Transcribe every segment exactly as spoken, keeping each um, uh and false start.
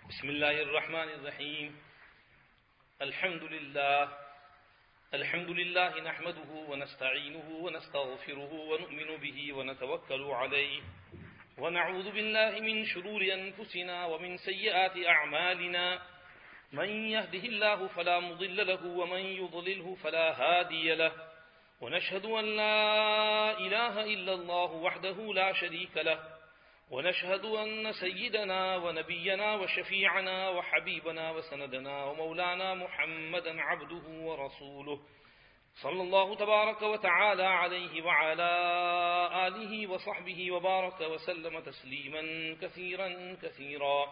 बिस्मिल्लाहिर्रहमानिर्रहीम। अल्हम्दुलिल्लाह अल्हम्दुलिल्लाह नहमदुहु व नस्तईनुहु व नस्तगफिरुहु व नु'मिनु बिही व नतवक्कलु अलैहि व नऊज़ु बिल्लाहि मिन शुरूरि अनफुसिना व मिन सय्यिआति अअमालिना। मन यहदिहिल्लाहु फला मुदिल्ल लहु व मन युद्लिलहु फला हादिय लहु व नशहदु अन ला इलाहा इल्लल्लाहु वहदहु ला शरीक लहु ونشهد أن سيدنا ونبينا وشفيعنا وحبيبنا وسندنا ومولانا محمدا عبده ورسوله صلى الله تبارك وتعالى عليه وعلى آله وصحبه وبارك وسلم تسليما كثيرا كثيرا.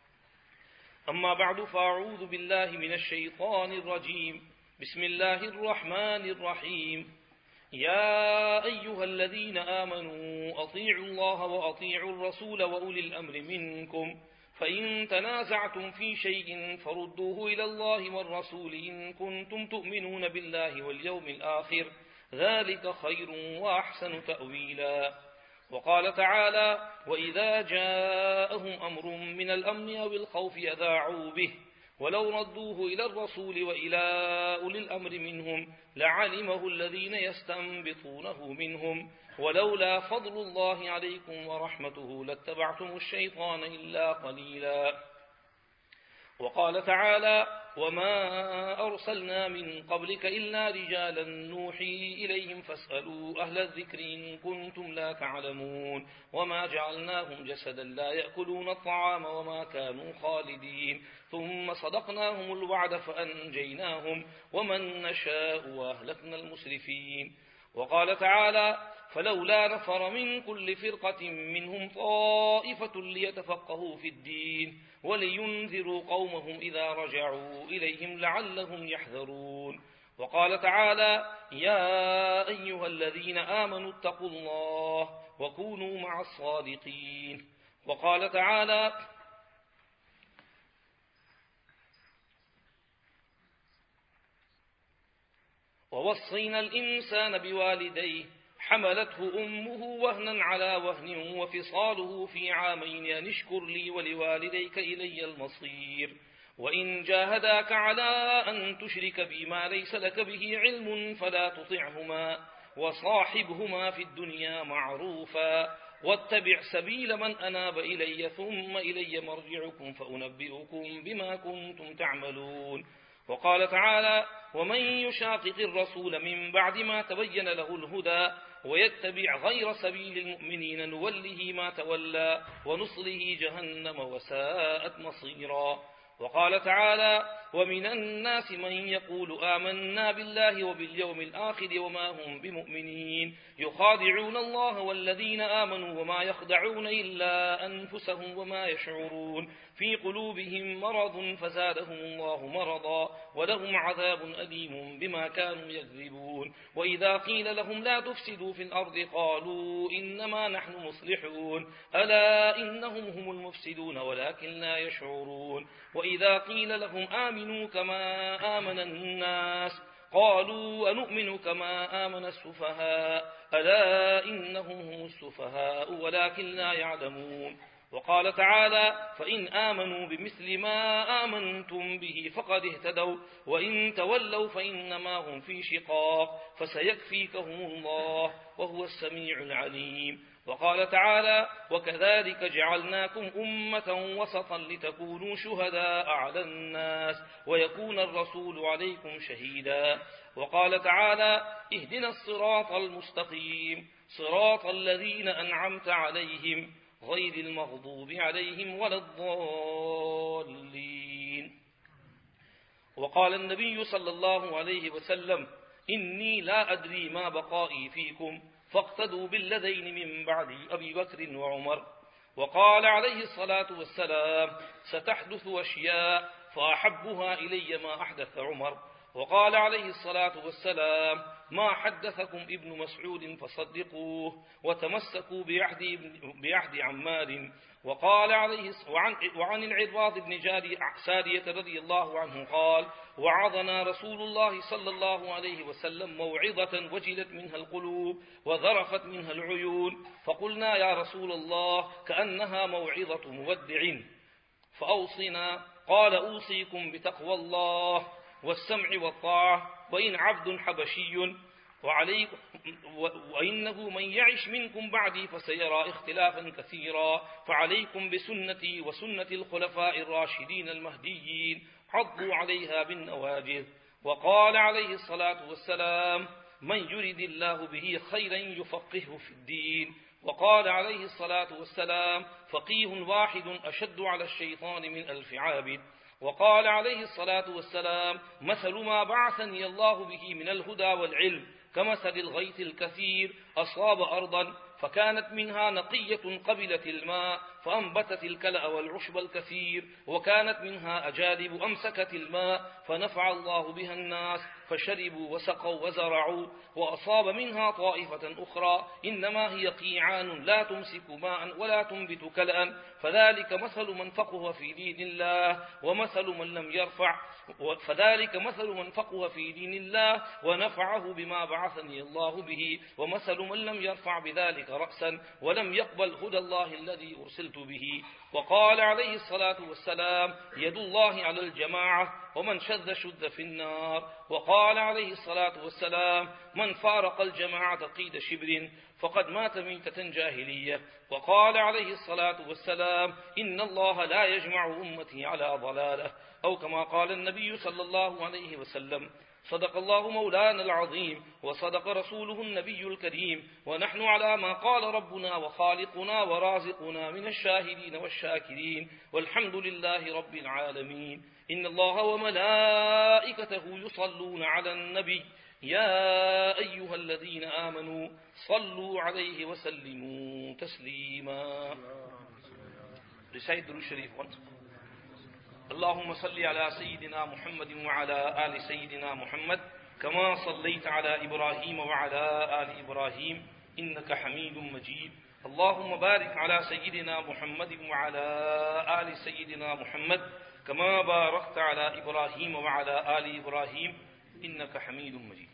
أما بعد، فأعوذ بالله من الشيطان الرجيم. بسم الله الرحمن الرحيم. يا أيها الذين آمنوا أطيعوا الله وأطيعوا الرسول وأولي الأمر منكم فإن تنازعتم في شيء فردوه إلى الله والرسول إن كنتم تؤمنون بالله واليوم الآخر ذلك خير وأحسن تأويلا. وقال تعالى: وإذا جاءهم أمر من الأمن أو الخوف أذاعوا به ولو ردوه إلى الرسول وإلى أولي الأمر منهم لعلمه الذين يستنبطونه منهم ولولا فضل الله عليكم ورحمته لاتبعتم الشيطان إلا قليلا. وقال تعالى: وما أرسلنا من قبلك إلا رجالا نوحي إليهم فاسألوا أهل الذكر إن كنتم لا تعلمون وما جعلناهم جسدا لا يأكلون الطعام وما كانوا خالدين ثم صدقناهم الوعد فأنجيناهم ومن نشاء وأهلكنا المسرفين. وقال تعالى: فلولا نفر من كل فرقة منهم طائفة ليتفقهوا في الدين ولينذروا قومهم إذا رجعوا إليهم لعلهم يحذرون. وقال تعالى: يا أيها الذين آمنوا اتقوا الله وكونوا مع الصادقين. وقال تعالى: ووصينا الإنسان بوالديه حملته أمه وهنا على وهن وفصاله في عامين أن اشكر لي ولوالديك إلي المصير وإن جاهداك على أن تشرك بي ما ليس لك به علم فلا تطعهما وصاحبهما في الدنيا معروفا واتبع سبيل من أناب إلي ثم إلي مرجعكم فأنبئكم بما كنتم تعملون. وقال تعالى: ومن يشاقق الرسول من بعد ما تبين له الهدى ويتبع غير سبيل المؤمنين نوله ما تولى ونصله جهنم وساءت مصيرا. وقال تعالى: ومن الناس من يقول آمنا بالله وباليوم الآخر وما هم بمؤمنين يخادعون الله والذين آمنوا وما يخدعون إلا أنفسهم وما يشعرون في قلوبهم مرض فزادهم الله مرضا ولهم عذاب أليم بما كانوا يكذبون. وإذا قيل لهم لا تفسدوا في الأرض قالوا إنما نحن مصلحون ألا إنهم هم المفسدون ولكن لا يشعرون. وإذا قيل لهم آمنوا كما آمن الناس قالوا أنؤمن كما آمن السفهاء ألا إنهم هم السفهاء ولكن لا يعلمون. وقال تعالى: فإن آمنوا بمثل ما آمنتم به فقد اهتدوا وإن تولوا فإنما هم في شقاق فسيكفيكهم الله وهو السميع العليم. وقال تعالى: وكذلك جعلناكم أمة وسطا لتكونوا شهداء على الناس ويكون الرسول عليكم شهيدا. وقال تعالى: اهدنا الصراط المستقيم صراط الذين أنعمت عليهم غير المغضوب عليهم ولا الضالين. وقال النبي صلى الله عليه وسلم: إني لا أدري ما بقائي فيكم فاقتدوا بالذين من بعد أبي بكر وعمر. وقال عليه الصلاة والسلام: ستحدث أشياء فأحبها إلي ما أحدث عمر. وقال عليه الصلاة والسلام: ما حدثكم ابن مسعود فصدقوه وتمسكوا بعهد, بعهد عمار. وقال عليه وعن, وعن العرباض بن سارية رضي الله عنه قال: وعظنا رسول الله صلى الله عليه وسلم موعظة وجلت منها القلوب وذرفت منها العيون فقلنا يا رسول الله كأنها موعظة مودع فأوصنا قال أوصيكم بتقوى الله والسمع والطاعة وإن عبد حبشي وعليكم وإنه من يعش منكم بعدي فسيرى اختلافا كثيرا فعليكم بسنتي وسنة الخلفاء الراشدين المهديين عضوا عليها بالنواجذ. وقال عليه الصلاة والسلام من يرد الله به خيرا يفقهه في الدين. وقال عليه الصلاة والسلام فقيه واحد أشد على الشيطان من ألف عابد. وقال عليه الصلاة والسلام مثل ما بعثني الله به من الهدى والعلم كمثل الغيث الكثير أصاب أرضا فكانت منها نقية قبلت الماء فأنبتت الكلأ والعشب الكثير وكانت منها أجادب أمسكت الماء فنفع الله بها الناس فشربوا وسقوا وزرعوا. وأصاب منها طائفة أخرى إنما هي قيعان لا تمسك ماء ولا تنبت كلأ فذلك مثل من فقه في دين الله ومثل من لم يرفع فذلك مثل من فقه في دين الله ونفعه بما بعثني الله به ومثل من لم يرفع بذلك رأسا ولم يقبل هدى الله الذي أرسلت به. وقال عليه الصلاة والسلام يد الله على الجماعة ومن شذ شذ في النار. وقال عليه الصلاة والسلام من فارق الجماعة قيد شبر فقد مات ميتة جاهلية. وقال عليه الصلاة والسلام إن الله لا يجمع أمتي على ضلالة أو كما قال النبي صلى الله عليه وسلم. صدق الله مولانا العظيم وصدق رسوله النبي الكريم ونحن على ما قال ربنا وخالقنا ورازقنا من الشاهدين والشاكرين والحمد لله رب العالمين. إن الله وملائكته يصلون على النبي يا أيها الذين آمنوا صلوا عليه وسلموا تسليما. Recite Durood Sharif once. اللهم صل على سيدنا محمد وعلى آل سيدنا محمد كما صليت على إبراهيم وعلى آل إبراهيم إنك حميد مجيد. اللهم بارك على سيدنا محمد وعلى آل سيدنا محمد كما باركت على إبراهيم وعلى آل إبراهيم إنك حميد مجيد.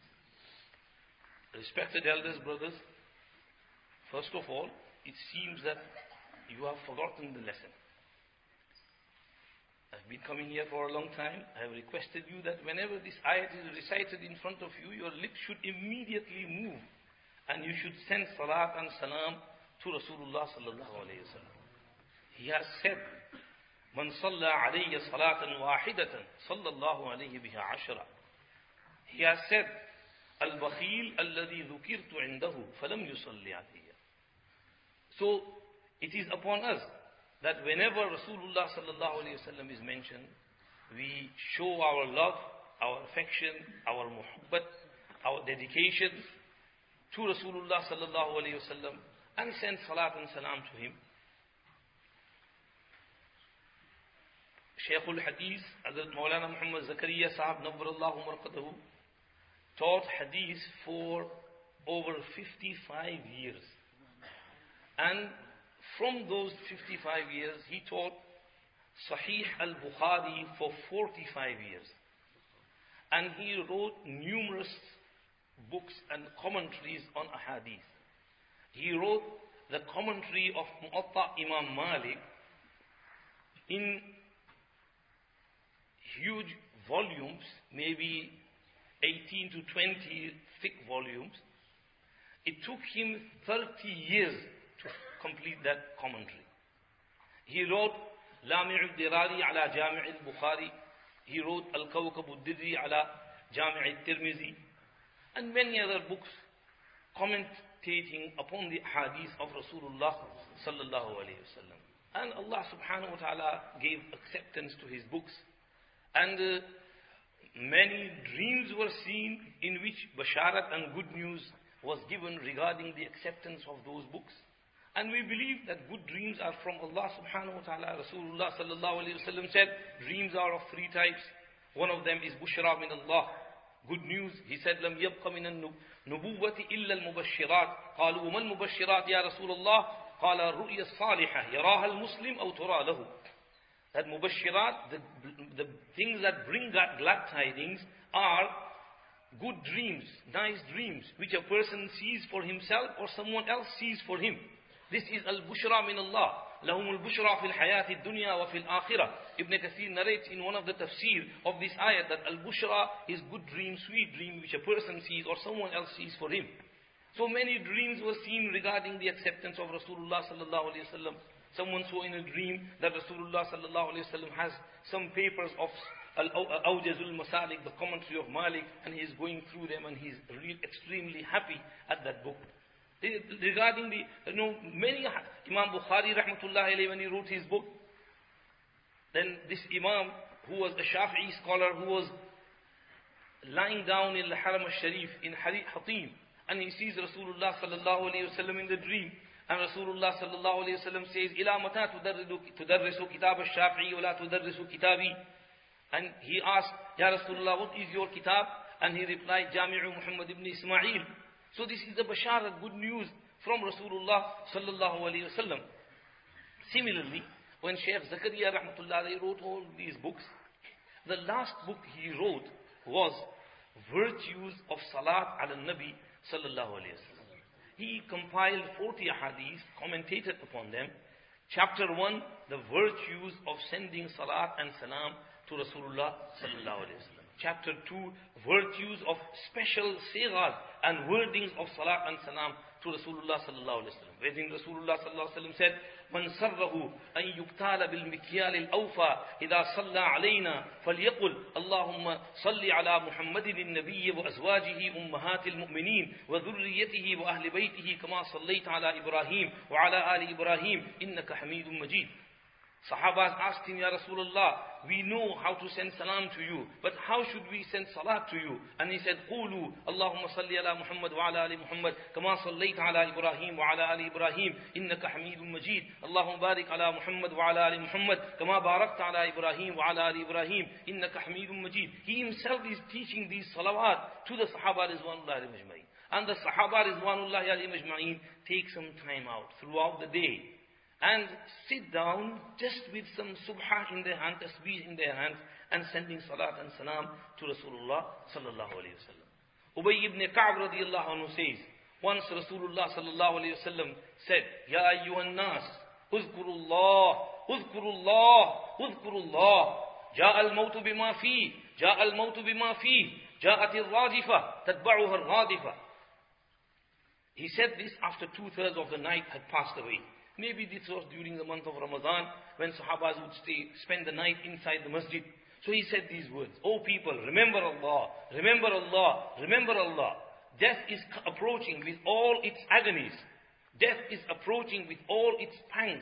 Respected elders, brothers, first of all, it seems that you have forgotten the lesson. I've been coming here for a long time. I have requested you that whenever this ayat is recited in front of you, your lips should immediately move and you should send salat and salam to Rasulullah sallallahu alayhi wa sallam. He has said, Man salla alayya salatan wahidatan sallallahu alayhi biha ashra. He has said, Al-Bakhil alladhi dhukirtu indahu falam yusalli alayya. So, it is upon us that whenever Rasulullah sallallahu alayhi wa sallam is mentioned, we show our love, our affection, our muhabbat, our dedication to Rasulullah sallallahu alayhi wa sallam and send salat and salam to him. Shaykh al-Hadith, Hazrat Maulana Muhammad Zakaria Sahab Nabbarallahu Marqadahu, taught Hadith for over fifty-five years. And from those fifty-five years, he taught Sahih al-Bukhari for forty-five years. And he wrote numerous books and commentaries on Ahadith. He wrote the commentary of Mu'atta Imam Malik in huge volumes, maybe eighteen to twenty thick volumes. It took him thirty years to complete that commentary. He wrote Lami' al-Dirari ala Jami' al-Bukhari. He wrote Al-Kawkab al-Dirri ala Jami' al-Tirmizi. And many other books commentating upon the hadith of Rasulullah sallallahu alayhi wa sallam. And Allah subhanahu wa ta'ala gave acceptance to his books. And uh, many dreams were seen in which basharat and good news was given regarding the acceptance of those books. And we believe that good dreams are from Allah subhanahu wa ta'ala. Rasulullah sallallahu alayhi wa sallam said, dreams are of three types. One of them is bushra min Allah. Good news. He said, لم يبق من النبوة إلا المبشرات. قالوا وما المبشرات يا رسول الله؟ قال الرؤيا الصالحة يراها المسلم أو ترى له. That mubashirat, the, the things that bring glad tidings are good dreams, nice dreams, which a person sees for himself or someone else sees for him. This is al-bushra min Allah. لهم البشرى في الحياة الدنيا وفي الآخرة. Ibn Kathir narrates in one of the tafsir of this ayat that al-bushra is good dream, sweet dream which a person sees or someone else sees for him. So many dreams were seen regarding the acceptance of Rasulullah sallallahu alaihi wasallam. Someone saw in a dream that Rasulullah sallallahu alaihi wasallam has some papers of Al-Awjazul Masalik, the commentary of Malik, and he is going through them and he is really extremely happy at that book. Regarding the, you know, many, Imam Bukhari rahmatullahi alayhi, when he wrote his book, then this Imam, who was a Shafi'i scholar, who was lying down in the Haram al-Sharif in Hatim, and he sees Rasulullah sallallahu alayhi wasallam in the dream, and Rasulullah sallallahu alayhi wasallam says, "Ila mata tudarrisu kitab al-Shafi'i wa la tudarrisu kitabi?" And he asked, "Ya Rasulullah, what is your kitab?" And he replied, "Jami'u Muhammad ibn Ismail." So this is the basharat, good news from Rasulullah sallallahu alayhi wasallam. Similarly, when Shaykh Zakaria rahmatullah wrote all these books, the last book he wrote was Virtues of Salat ala Nabi sallallahu alayhi wasallam. He compiled forty hadiths, commentated upon them. Chapter one, the virtues of sending salat and salam to Rasulullah sallallahu alayhi wasallam. Chapter two, virtues of special sighas and wordings of salat and salam to Rasulullah sallallahu alayhi wasallam. Wherein Rasulullah sallallahu alayhi wasallam said, "Man sarrahu an yuktala bil mikyal al awfa idha salla alayna falyaqul Allahumma salli ala Muhammadin an-nabiy wa azwajihi ummahatil mu'minin wa dhurriyyatihi wa ahli baytihi kama sallaita ala Ibrahim wa ala ali Ibrahim innaka Hamidum Majid." Sahabas asked him, "Ya Rasulullah, we know how to send salam to you, but how should we send salat to you?" And he said, "Qulu Allahumma salli ala Muhammad wa ala ali Muhammad kama sallaita ala Ibrahim wa ala ali Ibrahim innaka Hamidum Majid. Allahumma barik ala Muhammad wa ala ali Muhammad kama barakta ala Ibrahim wa ala ali Ibrahim innaka Hamidum Majid." He himself is teaching these salawat to the Sahaba rizwanullahi alayhim ajma'in. And the Sahaba rizwanullahi alayhim ajma'in take some time out throughout the day and sit down just with some subha in their hand, tasbih in their hands, and sending salat and salam to Rasulullah sallallahu alayhi wasallam. Ubay ibn Ka'b radiyallahu anhu says, once Rasulullah sallallahu alayhi wasallam said, "Ya ayyuhan nas, uzkurullah, uzkurullah, uzkurullah. Ja'a al-mawtu bima fi, ja'a al-mawtu bima fi, ja'at al-radifa, tatba'uha al-radifa." He said this after two-thirds of the night had passed away. Maybe this was during the month of Ramadan, when Sahabas would stay, spend the night inside the masjid. So he said these words, "O people, remember Allah, remember Allah, remember Allah. Death is approaching with all its agonies. Death is approaching with all its pangs.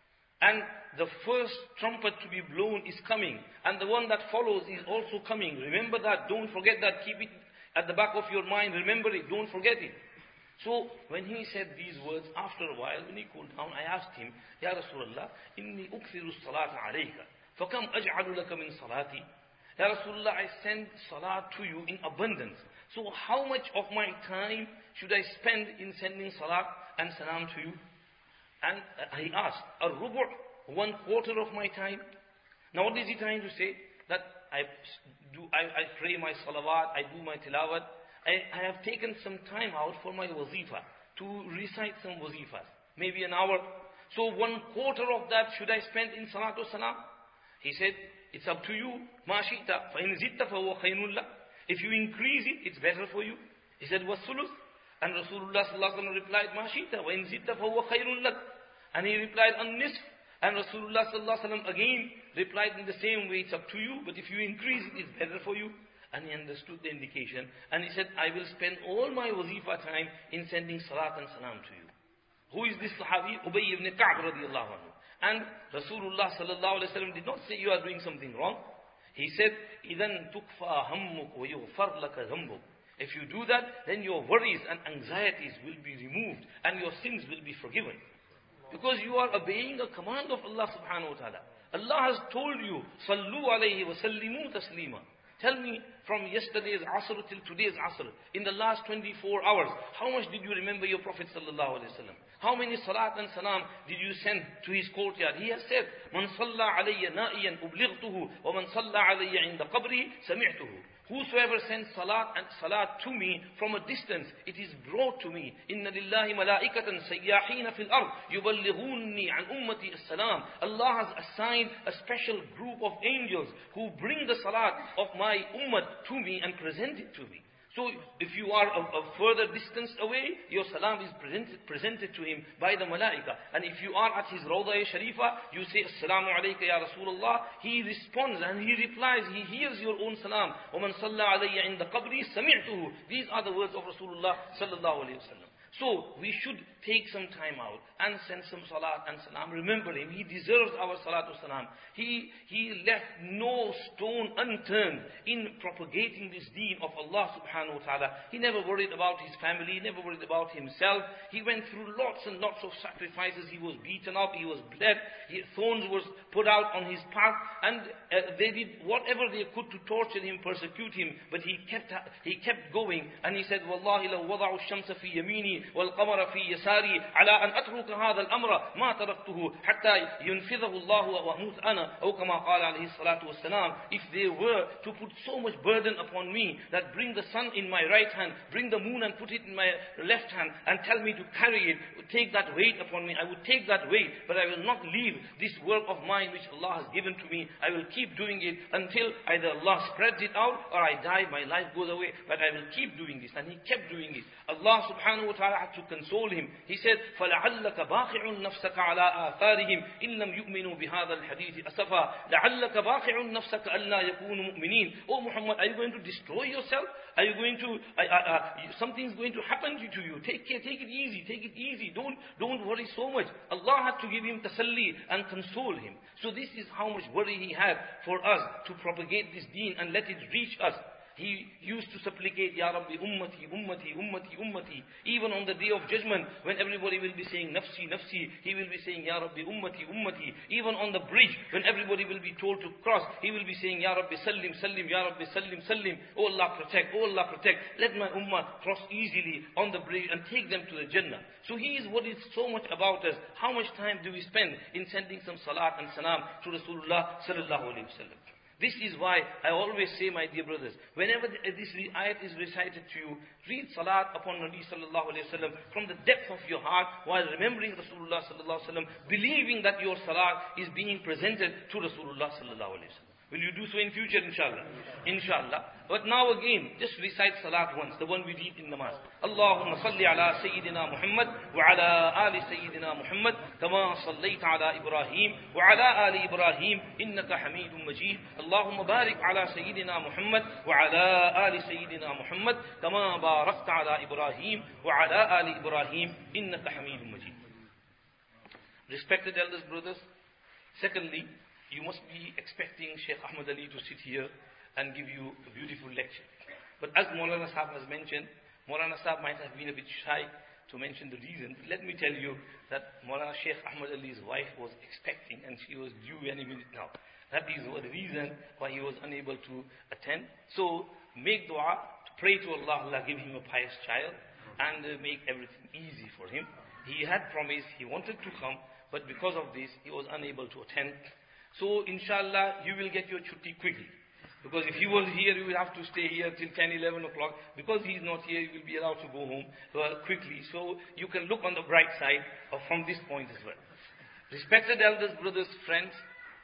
And the first trumpet to be blown is coming. And the one that follows is also coming. Remember that, don't forget that, keep it at the back of your mind, remember it, don't forget it." So when he said these words, after a while, when he cooled down, I asked him, "Ya Rasulullah, inni ukthiru salata alayka, fakam aj'alu laka min salati?" Ya Rasulullah, I send salat to you in abundance. So how much of my time should I spend in sending salat and salam to you? And he asked, "Ar-rubu', one quarter of my time." Now what is he trying to say? That I do, I, I pray my salawat, I do my tilawat. I, I have taken some time out for my wazifa, to recite some wazifas, maybe an hour. So one quarter of that should I spend in salatu salam? He said, "It's up to you. Ma shi'ta, fa in zitta fa huwa khayrun lak." If you increase it, it's better for you. He said, "Was-sulus?" And Rasulullah sallallahu alaihi wasallam replied, "Ma shi'ta, wa in zitta fa huwa khayrun lak." And he replied, "An-nisf." And Rasulullah sallallahu alaihi wasallam again replied in the same way, "It's up to you, but if you increase it, it's better for you." And he understood the indication. And he said, "I will spend all my wazifa time in sending salat and salam to you." Who is this Sahabi? Ubay ibn Ka'b radiyallahu anhu. And Rasulullah sallallahu alayhi wa sallam did not say you are doing something wrong. He said, إِذَنْ تُكْفَى هَمُّكُ وَيُغْفَرْ لَكَ ذَنْبُكُ. If you do that, then your worries and anxieties will be removed and your sins will be forgiven. Because you are obeying a command of Allah subhanahu wa ta'ala. Allah has told you, Sallu alayhi wa sallimu taslima. Tell me, from yesterday's Asr till today's Asr, in the last twenty-four hours, how much did you remember your Prophet sallallahu alayhi wa sallam? How many salat and salam did you send to his courtyard? He has said, "Man salla alayya na'iyan ublightuhu, wa man salla alayya inda qabri sami'tuhu." Whosoever sends salat and salat to me from a distance, it is brought to me. Inna lillahi malaikatan sayyahina fil ard yuballighuni an ummati as-salam. Allah has assigned a special group of angels who bring the salat of my ummah to me and present it to me. So if you are a, a further distance away, your salam is presented, presented to him by the malaika. And if you are at his Rawdah Sharifa, you say, Assalamu alayka ya Rasulullah. He responds and he replies, he hears your own salam. وَمَنْ صَلَّى عَلَيَّ عِنْدَ قَبْرِي سَمِعْتُهُ. These are the words of Rasulullah sallallahu alayhi wa sallam. So we should take some time out and send some salat and salam. Remember him. He deserves our salatu salam. He, he left no stone unturned in propagating this deen of Allah subhanahu wa ta'ala. He never worried about his family. He never worried about himself. He went through lots and lots of sacrifices. He was beaten up. He was bled. He, thorns was put out on his path. And uh, they did whatever they could to torture him, persecute him. But he kept, he kept going. And he said, Wallahi law wada'u shamsa fi yamini والقمر في يساري على أن أترك هذا الأمر ما تركته حتى ينفذه الله وأموت أنا أو كما قال عليه الصلاة والسلام. If they were to put so much burden upon me that bring the sun in my right hand, bring the moon and put it in my left hand and tell me to carry it, take that weight upon me, I would take that weight, but I will not leave this work of mine which Allah has given to me. I will keep doing it until either Allah spreads it out or I die, my life goes away, but I will keep doing this. And he kept doing it. Allah subhanahu wa ta'ala had to console him. He said, فَلَعَلَّكَ بَاخِعٌ نَفْسَكَ عَلَىٰ آثَارِهِمْ إِن لَّمْ يُؤْمِنُوا بِهَذَا الْحَدِيثِ أَسَفًا لَعَلَّكَ بَاخِعٌ نَفْسَكَ أَلَّا يَكُونُوا مُؤْمِنِينَ. Oh Muhammad, are you going to destroy yourself? Are you going to, uh, uh, something's going to happen to you. Take care, take it easy, take it easy. Don't, don't worry so much. Allah had to give him tasalli and console him. So this is how much worry he had for us to propagate this deen and let it reach us. He used to supplicate, Ya Rabbi, ummati, ummati, ummati, ummati. Even on the day of judgment, when everybody will be saying, nafsi, nafsi, he will be saying, Ya Rabbi, ummati, ummati. Even on the bridge, when everybody will be told to cross, he will be saying, Ya Rabbi, sallim, sallim, Ya Rabbi, sallim, sallim. Oh Allah, protect, oh Allah, protect. Let my ummah cross easily on the bridge and take them to the Jannah. So he is what is so much about us. How much time do we spend in sending some salat and salam to Rasulullah sallallahu alayhi wa sallam? This is why I always say, my dear brothers, whenever this ayat is recited to you, read salat upon Nabi sallallahu alayhi wa sallam from the depth of your heart while remembering Rasulullah sallallahu alayhi wa sallam, believing that your salat is being presented to Rasulullah sallallahu alayhi wa sallam. Will you do so in future, inshallah? Inshallah. But now again, just recite salat once, the one we read in namaz. Allahumma salli ala Sayyidina Muhammad wa ala ali Sayyidina Muhammad kama sallayta ala Ibrahim wa ala ali Ibrahim innaka Hamidun Majid. Allahumma barik ala Sayyidina Muhammad wa ala ali Sayyidina Muhammad kama barakta ala Ibrahim wa ala ali Ibrahim innaka Hamidun Majid. Respected elders, brothers, secondly, you must be expecting Sheikh Ahmad Ali to sit here and give you a beautiful lecture. But as Maulana Sahab has mentioned, Maulana Sahab might have been a bit shy to mention the reason. Let me tell you that Maulana Sheikh Ahmad Ali's wife was expecting and she was due any minute now. That is the reason why he was unable to attend. So make dua, to pray to Allah, Allah give him a pious child and uh, make everything easy for him. He had promised, he wanted to come, but because of this, he was unable to attend. So, inshallah, you will get your chutti quickly. Because if he was here, you will have to stay here till ten, eleven o'clock. Because he is not here, you will be allowed to go home uh, quickly. So, you can look on the bright side of, from this point as well. Respected elders, brothers, friends,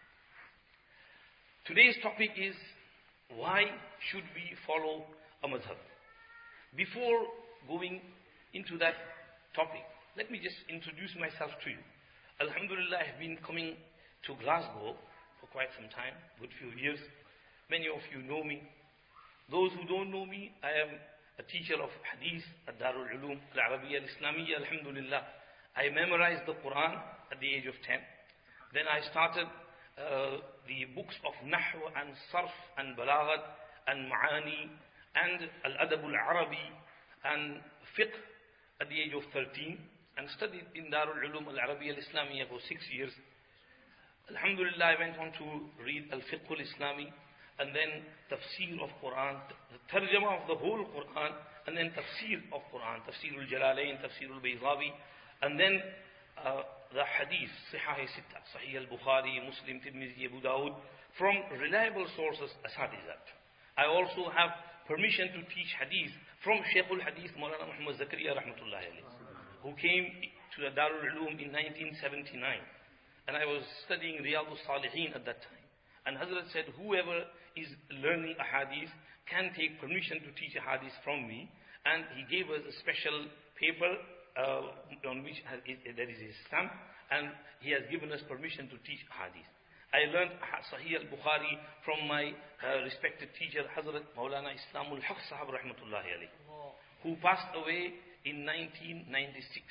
today's topic is, why should we follow a madhab? Before going into that topic, let me just introduce myself to you. Alhamdulillah, I have been coming to Glasgow for quite some time, good few years. Many of you know me. Those who don't know me, I am a teacher of Hadith at Darul Ulum Al-Arabiya Al-Islamiyya, Alhamdulillah. I memorized the Quran at the age of ten. Then I started uh, the books of Nahu and Sarf and Balaghat and Ma'ani and Al-Adab Al-Arabi and Fiqh at the age of thirteen, and studied in Darul Ulum Al-Arabiya Al-Islamiyya for six years. Alhamdulillah, I went on to read Al-Fiqh Al-Islami, and then Tafsir of Quran, the Tarjama of the whole Quran, and then Tafsir of Quran, Tafsir Al-Jalalain, Tafsir Al-Baydawi, and then uh, the Hadith, Sahih Sitta, Sahih Al-Bukhari, Muslim, Tirmidhi, Abu Dawud, from reliable sources, Asatizat. I also have permission to teach hadith from Shaykh al-Hadith Maulana Muhammad Zakaria rahmatullahi alayhi, who came to the Darul Uloom in nineteen seventy-nine. And I was studying Riyadh al-Salihin at that time. And Hazrat said, whoever is learning a hadith can take permission to teach a hadith from me. And he gave us a special paper uh, on which has, there is his stamp. And he has given us permission to teach hadith. I learned Sahih al-Bukhari from my uh, respected teacher, Hazrat Maulana Islamul Haq Sahab rahmatullahi alayhi, who passed away in nineteen ninety-six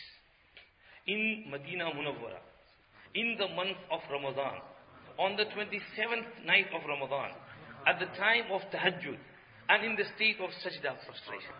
in Medina Munawwara, in the month of Ramadan, on the twenty-seventh night of Ramadan, at the time of Tahajjud, and in the state of sajda frustration.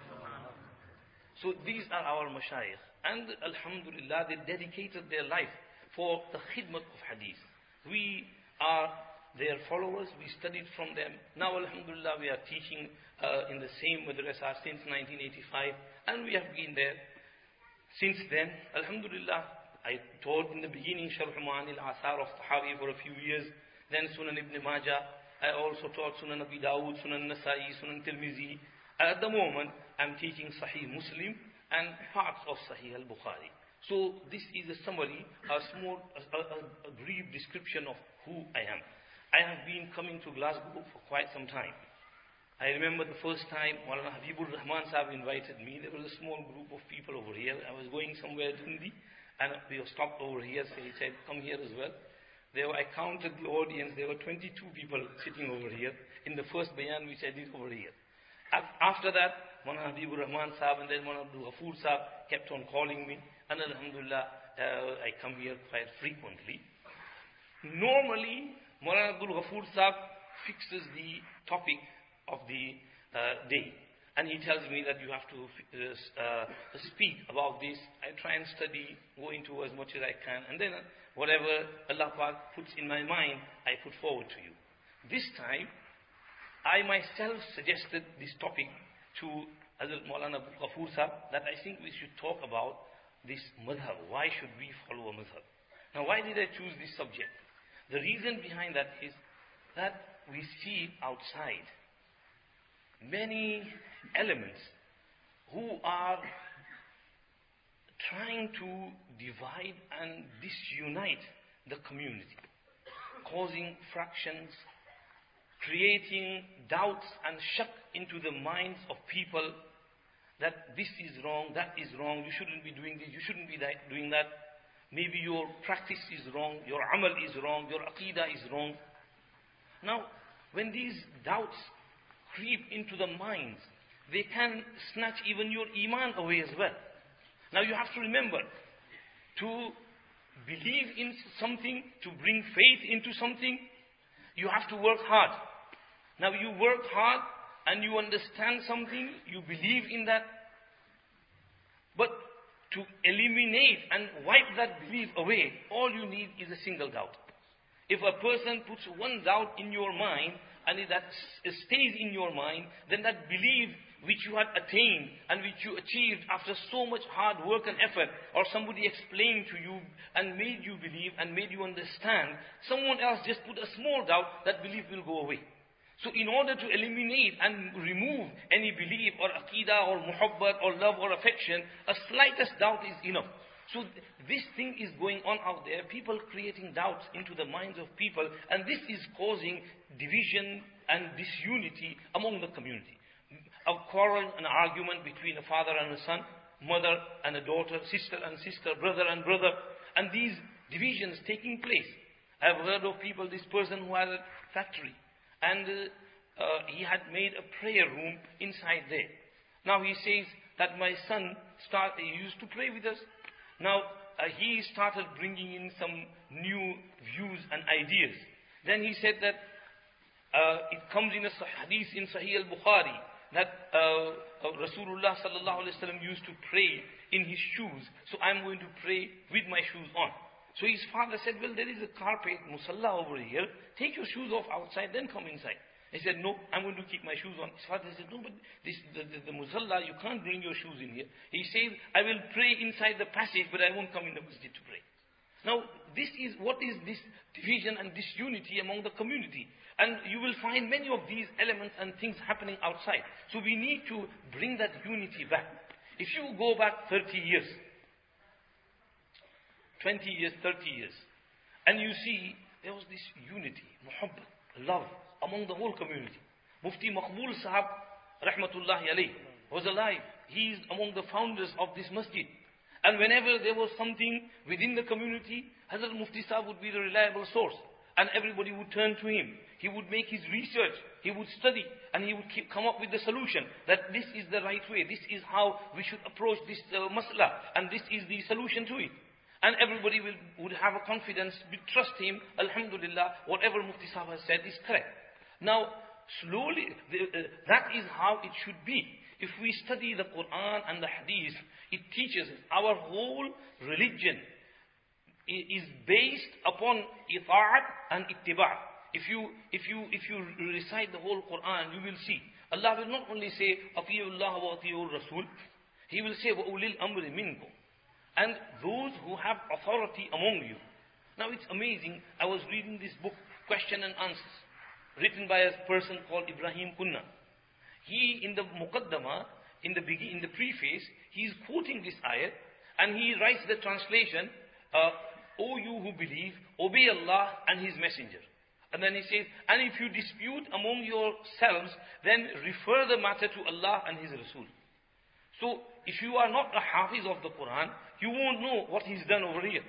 So these are our mashayikh, and alhamdulillah, they dedicated their life for the khidmat of hadith. We are their followers, we studied from them. Now alhamdulillah, we are teaching uh, in the same madrasa since nineteen eighty-five, and we have been there since then. Alhamdulillah, I taught in the beginning Sharh Ma'ani al-Asar of Tahawi for a few years, then Sunan Ibn Majah. I also taught Sunan Abi Dawud, Sunan Nasa'i, Sunan Tirmizi. At the moment, I'm teaching Sahih Muslim and parts of Sahih al-Bukhari. So this is a summary, a small, a, a, a brief description of who I am. I have been coming to Glasgow for quite some time. I remember the first time Maulana Habibur Rahman Sahib invited me. There was a small group of people over here. I was going somewhere to Hindi, and we were stopped over here. So he said, come here as well. There were, I counted the audience. There were twenty-two people sitting over here in the first bayan which I did over here. After that, Maulana Habibur Rahman Sahib and then Maulana Abdul Ghafoor Sahib kept on calling me. And alhamdulillah, uh, I come here quite frequently. Normally, Maulana Abdul Ghafoor Sahib fixes the topic of the uh, day. And he tells me that you have to uh, uh, speak about this. I try and study, go into as much as I can. And then uh, whatever Allah Pak puts in my mind, I put forward to you. This time, I myself suggested this topic to Hazrat Maulana Abdul Ghafoor Sahib, that I think we should talk about this madhab. Why should we follow a madhab? Now, why did I choose this subject? The reason behind that is that we see outside many elements who are trying to divide and disunite the community, causing fractions, creating doubts and shak into the minds of people that this is wrong, that is wrong, you shouldn't be doing this, you shouldn't be that, doing that. Maybe your practice is wrong, your amal is wrong, your aqidah is wrong. Now, when these doubts creep into the minds, they can snatch even your iman away as well. Now you have to remember, to believe in something, to bring faith into something, you have to work hard. Now you work hard and you understand something, you believe in that. But to eliminate and wipe that belief away, all you need is a single doubt. If a person puts one doubt in your mind, and that stays in your mind, then that belief which you had attained and which you achieved after so much hard work and effort, or somebody explained to you and made you believe and made you understand, someone else just put a small doubt, that belief will go away. So in order to eliminate and remove any belief or aqidah or muhabbat or love or affection, a slightest doubt is enough. So th- this thing is going on out there, people creating doubts into the minds of people, and this is causing division and disunity among the community. A quarrel, an argument between a father and a son, mother and a daughter, sister and sister, brother and brother, and these divisions taking place. I have heard of people, this person who had a factory, and uh, uh, he had made a prayer room inside there. Now he says that my son start, he used to pray with us. Now, uh, he started bringing in some new views and ideas. Then he said that uh, it comes in a hadith in Sahih al-Bukhari that uh, uh, Rasulullah sallallahu alaihi wasallam used to pray in his shoes. So I'm going to pray with my shoes on. So his father said, well, there is a carpet, musalla over here. Take your shoes off outside, then come inside. He said, no, I'm going to keep my shoes on. His father said, no, but this, the, the, the musalla, you can't bring your shoes in here. He said, I will pray inside the passage, but I won't come in the masjid to pray. Now, this is, what is this division and disunity among the community? And you will find many of these elements and things happening outside. So we need to bring that unity back. If you go back thirty years, twenty years, thirty years, and you see there was this unity, muhabbat, love among the whole community. Mufti Maqbool Sahab, rahmatullahi alayh, was alive. He is among the founders of this masjid. And whenever there was something within the community, Hazrat Mufti Sahab would be the reliable source. And everybody would turn to him. He would make his research. He would study. And he would keep, come up with the solution. That this is the right way. This is how we should approach this uh, masla. And this is the solution to it. And everybody will, would have a confidence, trust him. Alhamdulillah, whatever Mufti Sahab has said is correct. Now, slowly, the, uh, that is how it should be. If we study the Quran and the Hadith, it teaches us our whole religion is based upon ita'at and ittiba'. If you, if you, if you recite the whole Quran, you will see. Allah will not only say, Ati'u Allah wa Ati'u Rasul. He will say, wa ulil amri minkum. And those who have authority among you. Now it's amazing. I was reading this book, Question and Answers, written by a person called Ibrahim Kunna. He, in the Muqaddama, in the begin, in the preface, he is quoting this ayat, and he writes the translation, uh, O you who believe, obey Allah and His Messenger. And then he says, and if you dispute among yourselves, then refer the matter to Allah and His Rasul. So, if you are not a hafiz of the Quran, you won't know what he's done over here.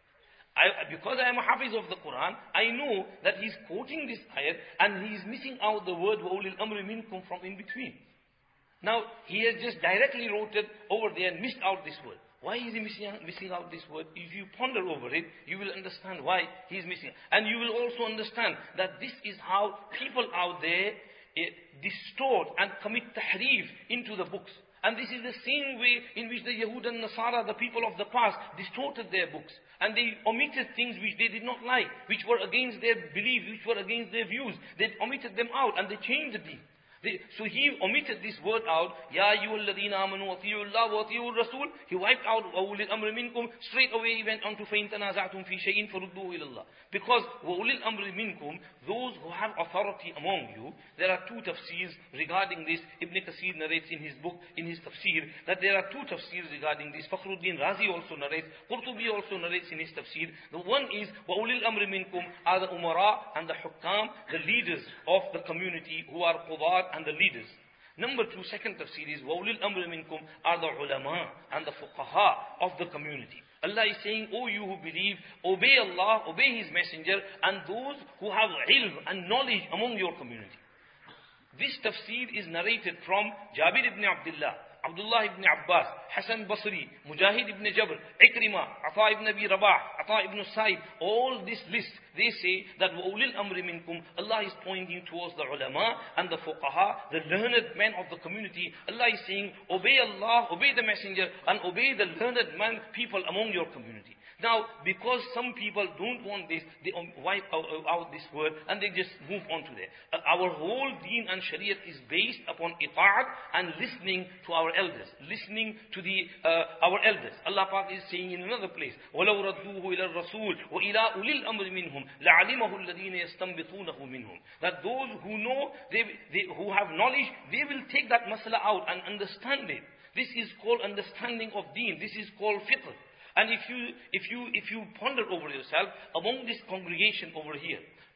I, because I am a hafiz of the Quran, I know that he's quoting this ayat and he's missing out the word وَأُولِي الْأَمْرِ مِنْكُمْ from in between. Now, he has just directly wrote it over there and missed out this word. Why is he missing, missing out this word? If you ponder over it, you will understand why he is missing. And you will also understand that this is how people out there eh, distort and commit tahrif into the books. And this is the same way in which the Yahud and Nasara, the people of the past, distorted their books. And they omitted things which they did not like, which were against their belief, which were against their views. They omitted them out and they changed the deen. They, so he omitted this word out. Ya ayyuhalladhina amanu athi'u Allah wa athi'u Rasul. He wiped out وَأُولِي الْأَمْرِ مِنْكُمْ. Straight away he went on to فَإِن تَنَازَعْتُمْ فِي شَيْءٍ فَرُدُّوهُ إِلَى اللَّهِ. Because وَأُولِي الْأَمْرِ مِنْكُمْ, those who have authority among you, there are two tafsirs regarding this. Ibn Kathir narrates in his book, in his tafsir, that there are two tafsirs regarding this. Fakhruddin Razi also narrates, Qurtubi also narrates in his tafsir. The one is وَأُولِي الْأَمْرِ مِنْكُمْ are the umara and the hukam, the leaders of the community who are qudat and the leaders. Number two, second tafsir is وَأُولِي الْأَمْرِ مِنْكُمْ are the ulama and the fuqaha of the community. Allah is saying, O you who believe, obey Allah, obey His Messenger, and those who have ilm and knowledge among your community. This tafsir is narrated from Jabir ibn Abdullah, Abdullah ibn Abbas, Hassan Basri, Mujahid ibn Jabr, Ikrimah, Ata ibn Abi Rabah, Ata ibn Sa'id. All this list, they say that وَأُولِي الْأَمْرِ مِنْكُمْ, Allah is pointing towards the ulama and the fuqaha, the learned men of the community. Allah is saying, obey Allah, obey the Messenger, and obey the learned man, people among your community. Now, because some people don't want this, they wipe out, out this word and they just move on to that. Our whole deen and shariat is based upon ita'at and listening to our elders, listening to the uh, our elders. Allah Pak is saying in another place, وَلَوْ رَدُّوهُ إِلَى الرَّسُولِ وَإِلَىٰ أُولِي الْأَمْرِ مِنْهُمْ لَعَلِمَهُ الَّذِينَ يَسْتَنبِطُونَهُ مِنْهُمْ. That those who know, they, they, who have knowledge, they will take that masala out and understand it. This is called understanding of deen. This is called fiqh. And if you, if you, if you ponder over yourself, among this congregation over here,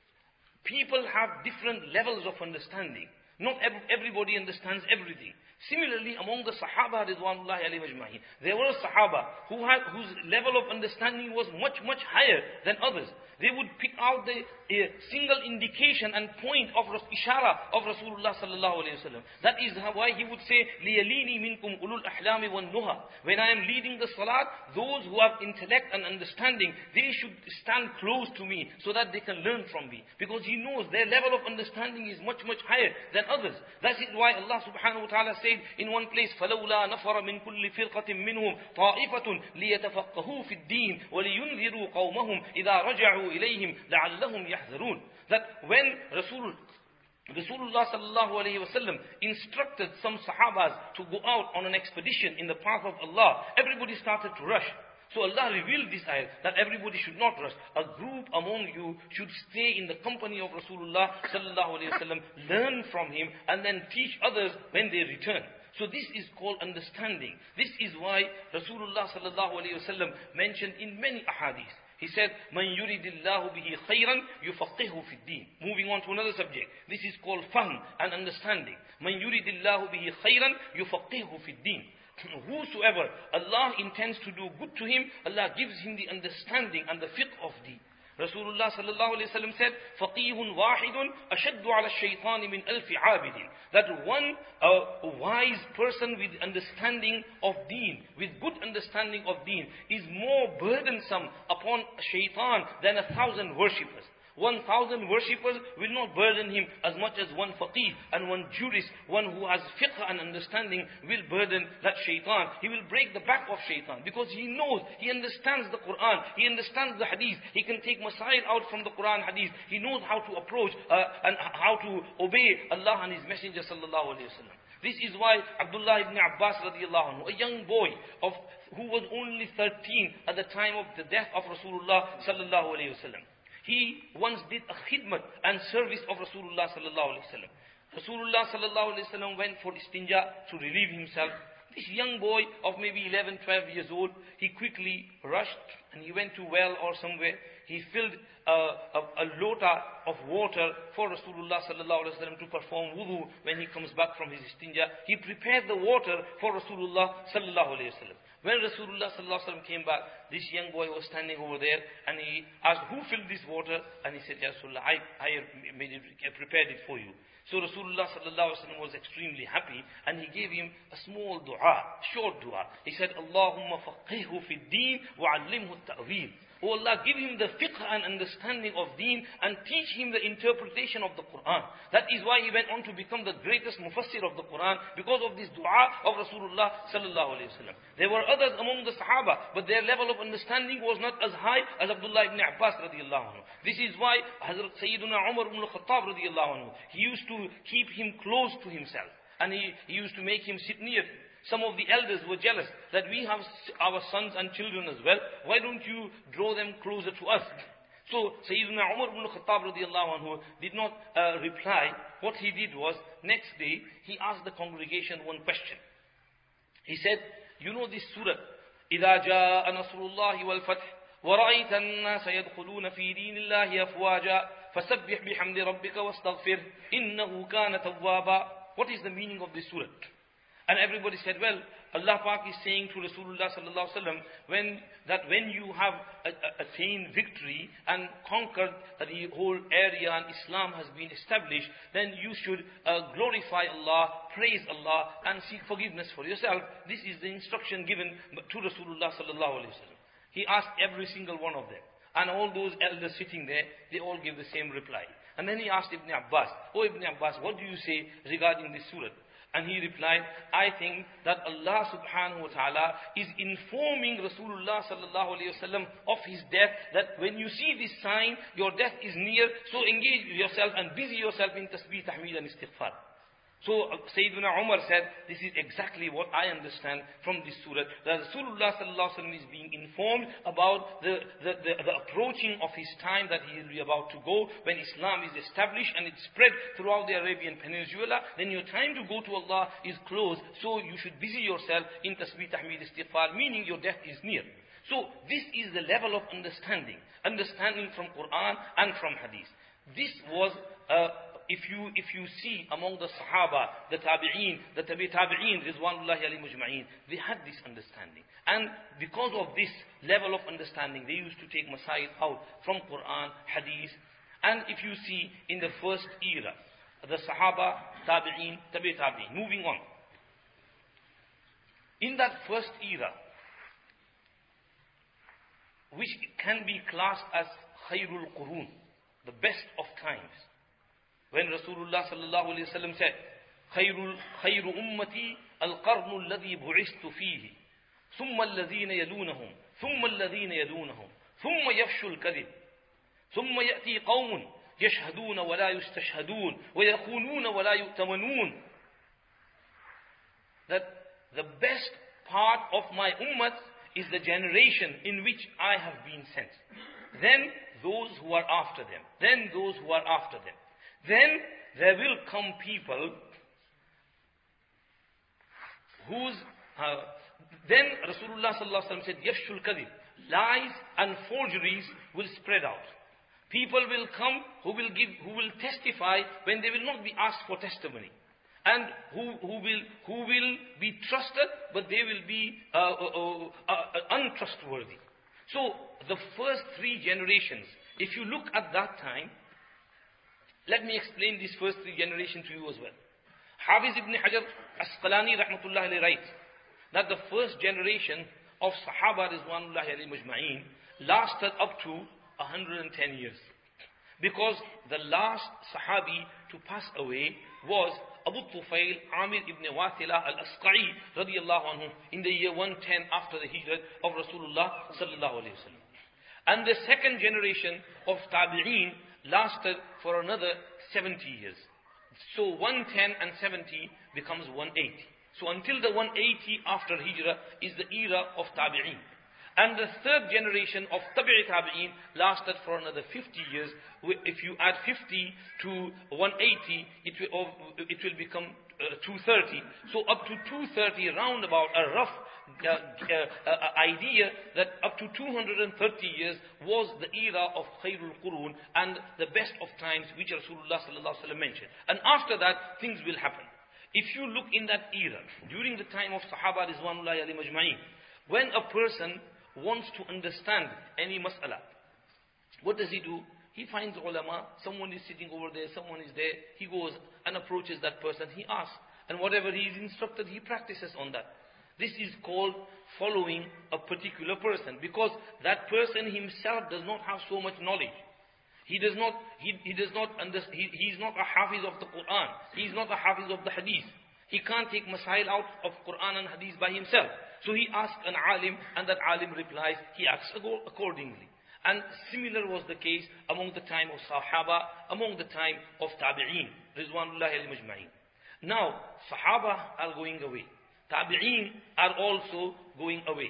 people have different levels of understanding. Not everybody understands everything. Similarly, among the Sahaba, Ridwanullahi alayhim ajma'in, there were Sahaba who had, whose level of understanding was much, much higher than others. They would pick out the uh, single indication and point of ishara of Rasulullah sallallahu alayhi wa sallam. That is why he would say, لِيَلِينِي مِنْكُمْ أُولُو الْأَحْلَامِ وَالنُّهَى. When I am leading the salat, those who have intellect and understanding, they should stand close to me so that they can learn from me. Because he knows their level of understanding is much, much higher than others. That is why Allah subhanahu wa ta'ala said in one place, فَلَوْلَا نَفَرَ مِنْ كُلِّ فِرْقَةٍ مِّنْهُمْ طَائِفَةٌ لِيَتَفَقَّهُوا فِي الدِّينِ وَلِيُنذِرُوا قَوْمَهُمْ إِذَا رَجَعُوا إِلَيْهِمْ لَعَلَّهُمْ يَحْذَرُونَ. That when Rasul, Rasulullah sallallahu alayhi wa sallam instructed some Sahabas to go out on an expedition in the path of Allah, everybody started to rush. So Allah revealed this ayat that everybody should not rush. A group among you should stay in the company of Rasulullah sallallahu alaihi wasallam, learn from him, and then teach others when they return. So this is called understanding. This is why Rasulullah sallallahu alaihi wasallam mentioned in many ahadith. He said, "Man yuridillahu bihi khayran yufaqihu fi din." Moving on to another subject. This is called fahm and understanding. "Man yuridillahu bihi khayran yufaqihu fi din." Whosoever Allah intends to do good to him, Allah gives him the understanding and the fiqh of deen. Rasulullah sallallahu alayhi wa sallam said, "Faqihun wahidun ashaddu ala shaytani min alfi abidin." That one uh, wise person with understanding of deen, with good understanding of deen, is more burdensome upon shaitan than a thousand worshippers. One thousand worshippers will not burden him as much as one faqih and one jurist, one who has fiqh and understanding, will burden that shaitan. He will break the back of shaitan because he knows, he understands the Quran, he understands the hadith, he can take masail out from the Quran hadith, he knows how to approach uh, and how to obey Allah and His Messenger sallallahu alayhi wa sallam. This is why Abdullah ibn Abbas radiallahu anhu, a young boy of who was only thirteen at the time of the death of Rasulullah sallallahu alayhi wa sallam, he once did a khidmat and service of Rasulullah sallallahu alaihi wasallam. Rasulullah sallallahu alaihi wasallam went for istinja to relieve himself. This young boy of maybe eleven, twelve years old, he quickly rushed and he went to well or somewhere. He filled a, a, a lota of water for Rasulullah sallallahu alaihi wasallam to perform wudu when he comes back from his istinja. He prepared the water for Rasulullah sallallahu alaihi wasallam. When Rasulullah sallallahu alaihi wasallam came back, this young boy was standing over there and he asked, "Who filled this water?" And he said, "Ya Rasulullah, I, I made it, I prepared it for you." So Rasulullah sallallahu alaihi wasallam was extremely happy and he gave him a small dua, short dua. He said, "Allahumma faqihhu fi deen wa allimhu at-ta'wil." Oh Allah, give him the fiqh and understanding of deen and teach him the interpretation of the Quran. That is why he went on to become the greatest mufassir of the Quran, because of this dua of Rasulullah sallallahu alaihi wasallam. There were others among the Sahaba, but their level of understanding was not as high as Abdullah ibn Abbas radiallahu anhu. This is why Hazrat Sayyiduna Umar ibn al-Khattab radiallahu anhu, he used to keep him close to himself and he, he used to make him sit near him. Some of the elders were jealous that we have our sons and children as well. Why don't you draw them closer to us? So Sayyidina Umar ibn Khattab radiallahu anhu did not uh, reply. What he did was, next day, he asked the congregation one question. He said, "You know this surah, إِذَا جَاءَ نَصْرُ اللَّهِ وَالْفَتْحِ وَرَأَيْتَ النَّاسَ يَدْخُلُونَ فِي دِينِ اللَّهِ أَفْوَاجًا فَسَبِّحْ بِحَمْدِ رَبِّكَ وَاسْتَغْفِرْ إِنَّهُ كَانَ تَوَّابًا." What is the meaning of this surah? And everybody said, well, Allah Pak is saying to Rasulullah sallallahu alaihi wasallam, when that when you have attained victory and conquered the whole area and Islam has been established, then you should uh, glorify Allah, praise Allah, and seek forgiveness for yourself. This is the instruction given to Rasulullah sallallahu alaihi wasallam. He asked every single one of them, and all those elders sitting there, they all gave the same reply. And then he asked Ibn Abbas, "Oh Ibn Abbas, what do you say regarding this surah?" And he replied, "I think that Allah subhanahu wa ta'ala is informing Rasulullah sallallahu alayhi wa sallam of his death, that when you see this sign, your death is near, so engage yourself and busy yourself in tasbih, tahmid and istighfar." So uh, Sayyidina Umar said, this is exactly what I understand from this surah, that Rasulullah sallallahu alaihi wasallam is being informed about the, the, the, the approaching of his time that he will be about to go, when Islam is established and it's spread throughout the Arabian Peninsula, then your time to go to Allah is close, so you should busy yourself in tasbih, tahmid, istighfar, meaning your death is near. So this is the level of understanding, understanding from Quran and from Hadith. This was uh, If you if you see among the Sahaba, the Tabi'een, the Tabi Tabi'een, Rizwanullahi alayhim ajma'een, they had this understanding. And because of this level of understanding, they used to take masail out from Quran, Hadith. And if you see in the first era, the Sahaba, Tabi'een, Tabi Tabi'een, moving on. In that first era, which can be classed as Khairul Qurun, the best of times, when Rasulullah sallallahu alayhi wa sallam said, "Khayrul khayru ummati al-qarnu alladhi bu'isthu fihi, thumma alladhina yalunahum, thumma alladhina yalunahum, thumma yafshu al-kadhib, thumma ya'ti qawmun yashhaduna wa la yustashhadun, wa yakhununa wa la yu'tamanun." That the best part of my ummah is the generation in which I have been sent. Then those who are after them. Then those who are after them. Then there will come people whose... Uh, then Rasulullah sallallahu alaihi wasallam said, Yafshul kadhib. Lies and forgeries will spread out. People will come who will give, who will testify when they will not be asked for testimony. And who, who will who will be trusted, but they will be uh, uh, uh, uh, untrustworthy. So the first three generations, if you look at that time, let me explain these first three generations to you as well. Hafiz ibn Hajar Asqalani rahmatullah alayhi writes that the first generation of Sahaba rizwanullahi alayhi majma'een lasted up to one hundred ten years. Because the last Sahabi to pass away was Abu Tufail Amir ibn Wathila al-Asqa'i radiyallahu anhu in the year one ten after the hijrah of Rasulullah sallallahu alayhi wasallam. And the second generation of Tabi'een lasted for another seventy years. So one ten and seventy becomes one eighty. So until the one eighty after hijrah is the era of Tabi'een. And the third generation of Tabi'i Tabi'een lasted for another fifty years. If you add fifty to one eighty, it will, it will become uh, two thirty. So up to two thirty, round about a rough uh, uh, uh, idea that up to two hundred thirty years was the era of Khairul Qurun and the best of times which Rasulullah sallallahu alaihi wasallam mentioned. And after that, things will happen. If you look in that era, during the time of Sahaba Rizwanullahi alayhi majma'een, when a person wants to understand any mas'ala, what does he do? He finds ulama, someone is sitting over there, someone is there, he goes and approaches that person, he asks, and whatever he is instructed, he practices on that. This is called following a particular person, because that person himself does not have so much knowledge. He does not, he, he does not understand, he, he is not a hafiz of the Quran, he is not a hafiz of the hadith. He can't take masail out of Quran and hadith by himself. So he asks an alim, and that alim replies, he acts accordingly. And similar was the case among the time of Sahaba, among the time of Tabi'een, Rizwanullahi al-Majma'een. Now, Sahaba are going away. Tabi'een are also going away.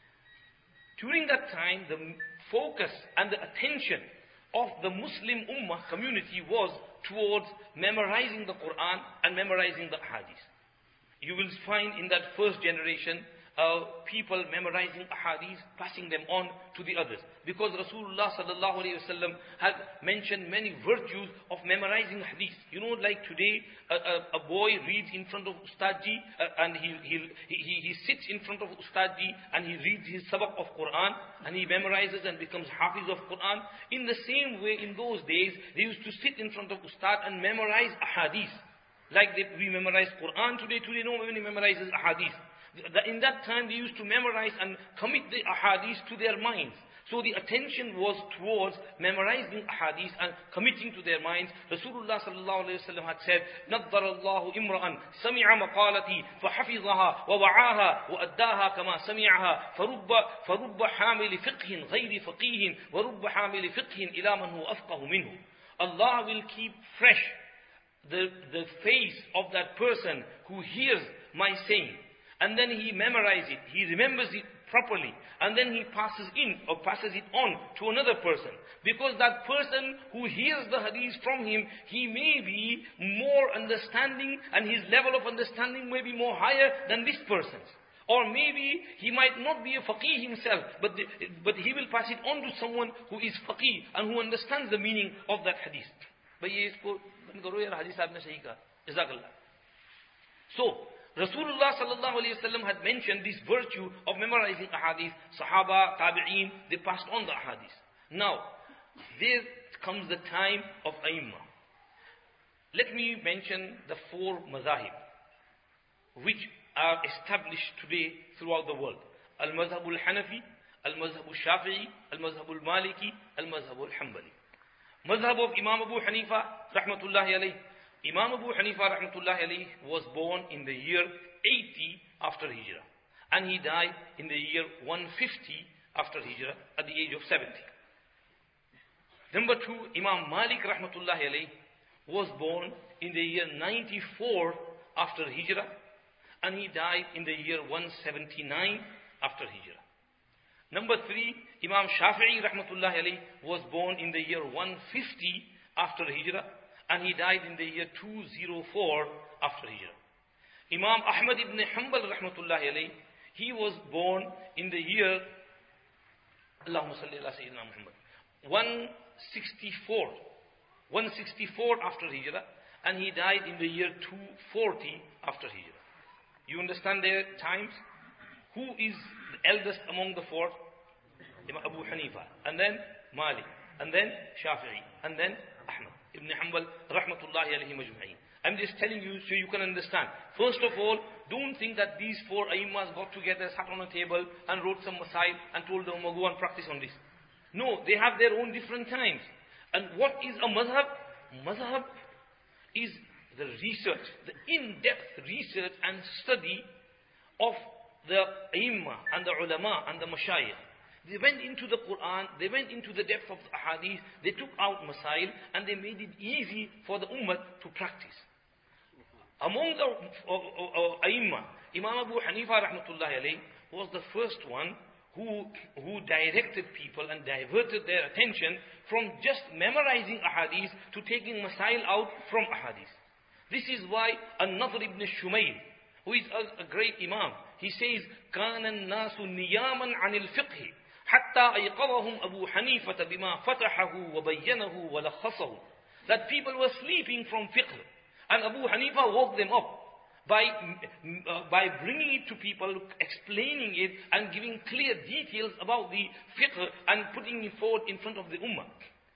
During that time, the focus and the attention of the Muslim Ummah community was towards memorizing the Quran and memorizing the Hadith. You will find in that first generation uh, people memorizing Ahadith, passing them on to the others. Because Rasulullah sallallahu alayhi wasallam had mentioned many virtues of memorizing Hadith. You know, like today, a, a, a boy reads in front of Ustadji uh, and he, he, he, he sits in front of Ustadji and he reads his sabaq of Quran and he memorizes and becomes hafiz of Quran. In the same way, in those days, they used to sit in front of Ustad and memorize Ahadith. Like they, we memorize Quran today, today nobody memorizes Ahadith. In that time they used to memorize and commit the Ahadith to their minds. So the attention was towards memorizing Ahadith and committing to their minds. Rasulullah sallallahu alayhi wa sallam had said, نَضَّرَ اللَّهُ إِمْرَأً سَمِعَ مَقَالَتِي فَحَفِظَهَا وَوَعَاهَا وَأَدَّاهَا كَمَا سَمِعَهَا فَرُبَّ, فَرُبَّ حَامِلِ فِقْهٍ غَيْرِ فَقِيهٍ وَرُبَّ حَامِلِ فِقْهٍ إِلَى مَنْ هُوَ أَفْقَهُ مِنْهُ. Allah will keep fresh the, the face of that person who hears my saying. And then he memorizes it, he remembers it properly, and then he passes in or passes it on to another person. Because that person who hears the hadith from him, he may be more understanding and his level of understanding may be more higher than this person's. Or maybe he might not be a faqih himself, but, the, but he will pass it on to someone who is faqih and who understands the meaning of that hadith. So, Rasulullah sallallahu alayhi wa sallam had mentioned this virtue of memorizing ahadith. Sahaba, tabi'een, they passed on the ahadith. Now, there comes the time of A'immah. Let me mention the four mazahib, which are established today throughout the world. Al-Mazhab al-Hanafi, Al-Mazhab al-Shafi'i, Al-Mazhab al-Maliki, Al-Mazhab al-Hanbali. Mazhab of Imam Abu Hanifa, rahmatullahi alayhi. Imam Abu Hanifa rahmatullahi alayhi was born in the year eighty after Hijrah. And he died in the year one fifty after Hijrah at the age of seventy. Number two, Imam Malik rahmatullahi alayhi was born in the year ninety-four after Hijrah. And he died in the year one seventy-nine after Hijrah. Number three, Imam Shafi'i rahmatullahi alayhi was born in the year one fifty after Hijrah, and he died in the year two oh four after Hijrah. Imam Ahmad ibn Hanbal rahmatullahi alayhi, he was born in the year, Allahumma salli ala Sayyidina Muhammad, one sixty-four. one sixty-four after Hijrah, and he died in the year two forty after Hijrah. You understand their times? Who is the eldest among the four? Imam Abu Hanifa, and then Malik, and then Shafi'i, and then Ahmad ibn Hanbal rahmatullahi alayhi majma'in. I'm just telling you so you can understand. First of all, don't think that these four Aimmas got together, sat on a table and wrote some masail and told them, go and practice on this. No, they have their own different times. And what is a mazhab? Mazhab is the research, the in-depth research and study of the Aimma and the ulama and the mashayikh. They went into the Quran, they went into the depth of the ahadith, they took out masail and they made it easy for the ummah to practice. Among the uh, uh, Aimma, Imam Abu Hanifa rahmatullahi alayhi was the first one who, who directed people and diverted their attention from just memorizing ahadith to taking masail out from ahadith. This is why An-Nadr ibn Shumayl, who is a, a great Imam, he says, كَانَ النَّاسُ نِيَامًا عَنِ الْفِقْهِ حَتَّى أَيْقَظَهُمْ أَبُو حَنِيفَةَ بِمَا فَتَحَهُ وَبَيَّنَهُ وَلَخَّصَهُ. That people were sleeping from fiqh, and Abu Hanifa woke them up by, uh, by bringing it to people, explaining it and giving clear details about the fiqh and putting it forward in front of the ummah.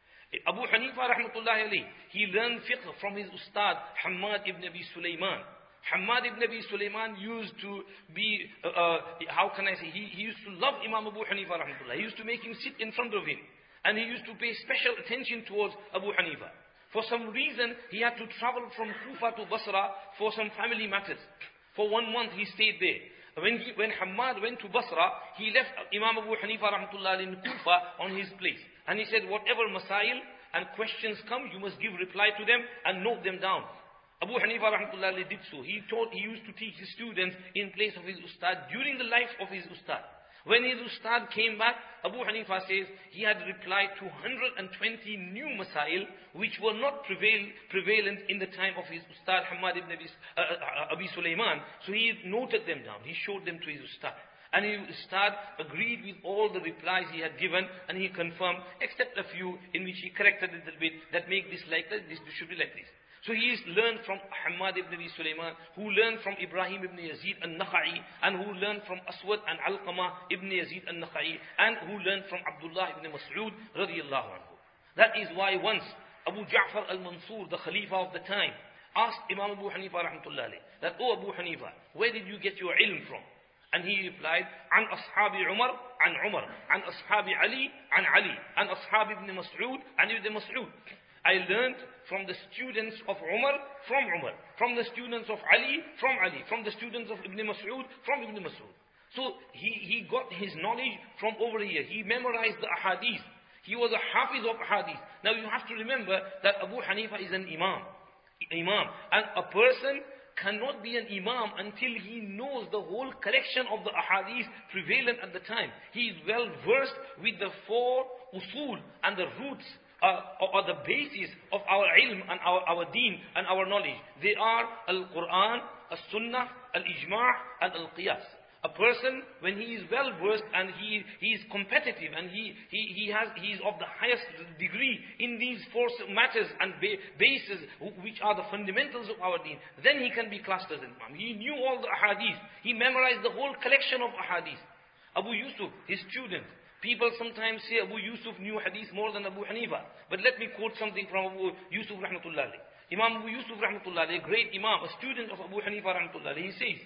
Abu Hanifa rahmatullahi alayhi, he learned fiqh from his ustad Hammad ibn Abi Sulaiman. Hammad ibn Abi Sulaiman used to be, uh, uh, how can I say, he, he used to love Imam Abu Hanifa rahmatullah. He used to make him sit in front of him. And he used to pay special attention towards Abu Hanifa. For some reason, he had to travel from Kufa to Basra for some family matters. For one month, he stayed there. When, he, when Hammad went to Basra, he left Imam Abu Hanifa rahmatullah in Kufa on his place. And he said, whatever masail and questions come, you must give reply to them and note them down. Abu Hanifa rahmatullah did so. He taught, he used to teach his students in place of his ustad during the life of his ustad. When his ustad came back, Abu Hanifa says he had replied to one hundred twenty new masail which were not prevail, prevalent in the time of his ustad Hammad ibn Abi, uh, uh, Abi Sulaiman. So he noted them down. He showed them to his ustad. And his ustad agreed with all the replies he had given, and he confirmed, except a few in which he corrected a little bit, that make this like that, this should be like this. So he is learned from Hammad ibn Abi Sulaiman, who learned from Ibrahim ibn Yazid al-Nakha'i, and who learned from Aswad and Alqamah ibn Yazid al-Nakha'i, and who learned from Abdullah ibn Mas'ud radiyallahu anhu. That is why once Abu Ja'far al-Mansur, the Khalifa of the time, asked Imam Abu Hanifa rahmatullah alayhi, that, oh Abu Hanifa, where did you get your ilm from? And he replied, An ashabi Umar, an Umar, an ashabi Ali, an Ali, an ashabi ibn Mas'ud, an ibn Mas'ud. I learned from the students of Umar, from Umar, from the students of Ali, from Ali, from the students of Ibn Mas'ud, from Ibn Mas'ud. So he, he got his knowledge from over here. He memorized the ahadith. He was a hafiz of ahadith. Now you have to remember that Abu Hanifa is an imam. Imam. And a person cannot be an imam until he knows the whole collection of the ahadith prevalent at the time. He is well versed with the four usul and the roots Uh, or, or the basis of our ilm and our, our deen and our knowledge. They are Al-Quran, Al-Sunnah, Al-Ijma' and Al-Qiyas. A person, when he is well versed and he, he is competitive and he, he, he, has, he is of the highest degree in these four matters and ba bases which are the fundamentals of our deen, then he can be classed as an imam. He knew all the ahadith. He memorized the whole collection of ahadith. Abu Yusuf, his student, people sometimes say Abu Yusuf knew hadith more than Abu Hanifa. But let me quote something from Abu Yusuf rahmatullah alayhi. Imam Abu Yusuf rahmatullah alayhi, a great imam, a student of Abu Hanifa rahmatullah alayhi, he says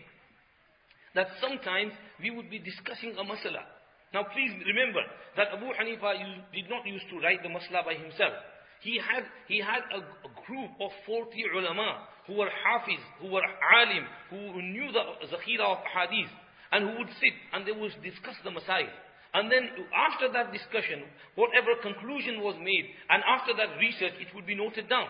that sometimes we would be discussing a masala. Now please remember that Abu Hanifa did not used to write the masala by himself. He had, he had a, a group of forty ulama who were hafiz, who were alim, who knew the zakhira of hadith, and who would sit and they would discuss the masail. And then after that discussion, whatever conclusion was made, and after that research, it would be noted down.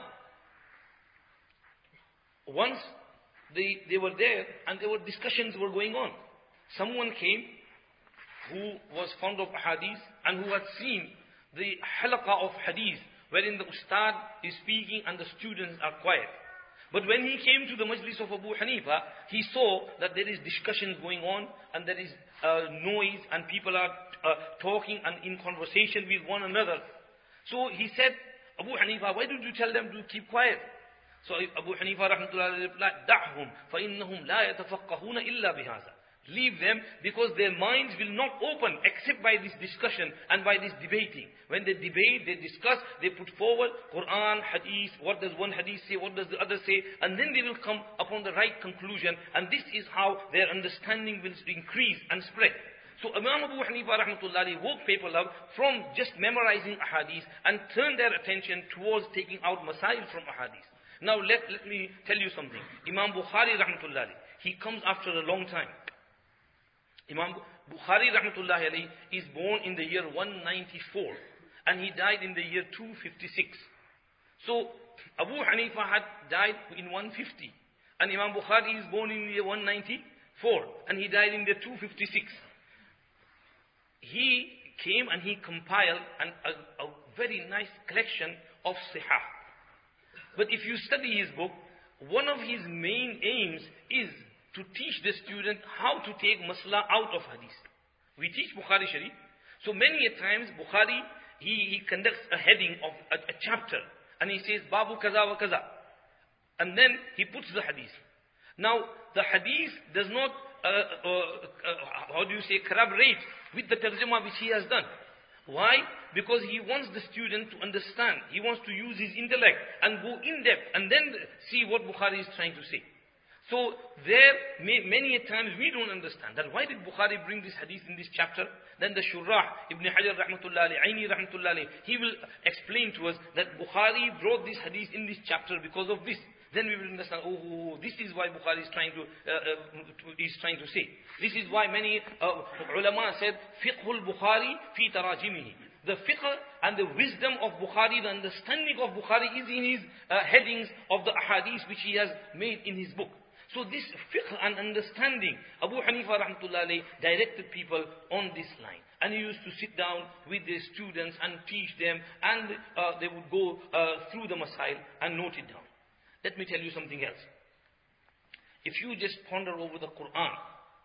Once they, they were there, and there were discussions were going on. Someone came, who was fond of hadith and who had seen the halaqah of hadith, wherein the ustad is speaking and the students are quiet. But when he came to the majlis of Abu Hanifa, he saw that there is discussion going on and there is uh, noise and people are uh, talking and in conversation with one another. So he said, Abu Hanifa, why don't you tell them to keep quiet? So Abu Hanifa rahmatullah replied, دَعْهُمْ فَإِنَّهُمْ لَا يَتَفَقَّهُونَ إِلَّا بِهَذَا. Leave them, because their minds will not open except by this discussion and by this debating. When they debate, they discuss, they put forward Quran, Hadith, what does one Hadith say, what does the other say, and then they will come upon the right conclusion, and this is how their understanding will increase and spread. So Imam Abu Hanifa rahmatullahi woke people up from just memorizing ahadith and turned their attention towards taking out masail from ahadith. Now let, let me tell you something. Imam Bukhari rahmatullahi, he comes after a long time. Imam Bukhari rahmatullahi alayhi is born in the year one ninety-four and he died in the year two fifty-six. So Abu Hanifa had died in one fifty and Imam Bukhari is born in the year one ninety-four and he died in the two fifty-six. He came and he compiled an, a, a very nice collection of sihah. But if you study his book, one of his main aims is to teach the student how to take masla out of hadith. We teach Bukhari Sharif. So many a times Bukhari, he, he conducts a heading of a, a chapter. And he says, Babu kaza wa kaza. And then he puts the hadith. Now, the hadith does not, uh, uh, uh, how do you say, corroborate with the tarjuma which he has done. Why? Because he wants the student to understand. He wants to use his intellect and go in depth and then see what Bukhari is trying to say. So there, may, many a times we don't understand that why did Bukhari bring this hadith in this chapter? Then the Shurrah, Ibn Hajar rahmatullah alayhi, Aini rahmatullah alayhi, he will explain to us that Bukhari brought this hadith in this chapter because of this. Then we will understand, oh, this is why Bukhari is trying to, uh, uh, is trying to say. This is why many uh, ulama said, Fiqhul Bukhari fi tarajimihi. The fiqh and the wisdom of Bukhari, the understanding of Bukhari is in his uh, headings of the ahadith which he has made in his book. So this fiqh and understanding, Abu Hanifa rahmatullah alayhi directed people on this line. And he used to sit down with their students and teach them, and uh, they would go uh, through the masail and note it down. Let me tell you something else. If you just ponder over the Quran,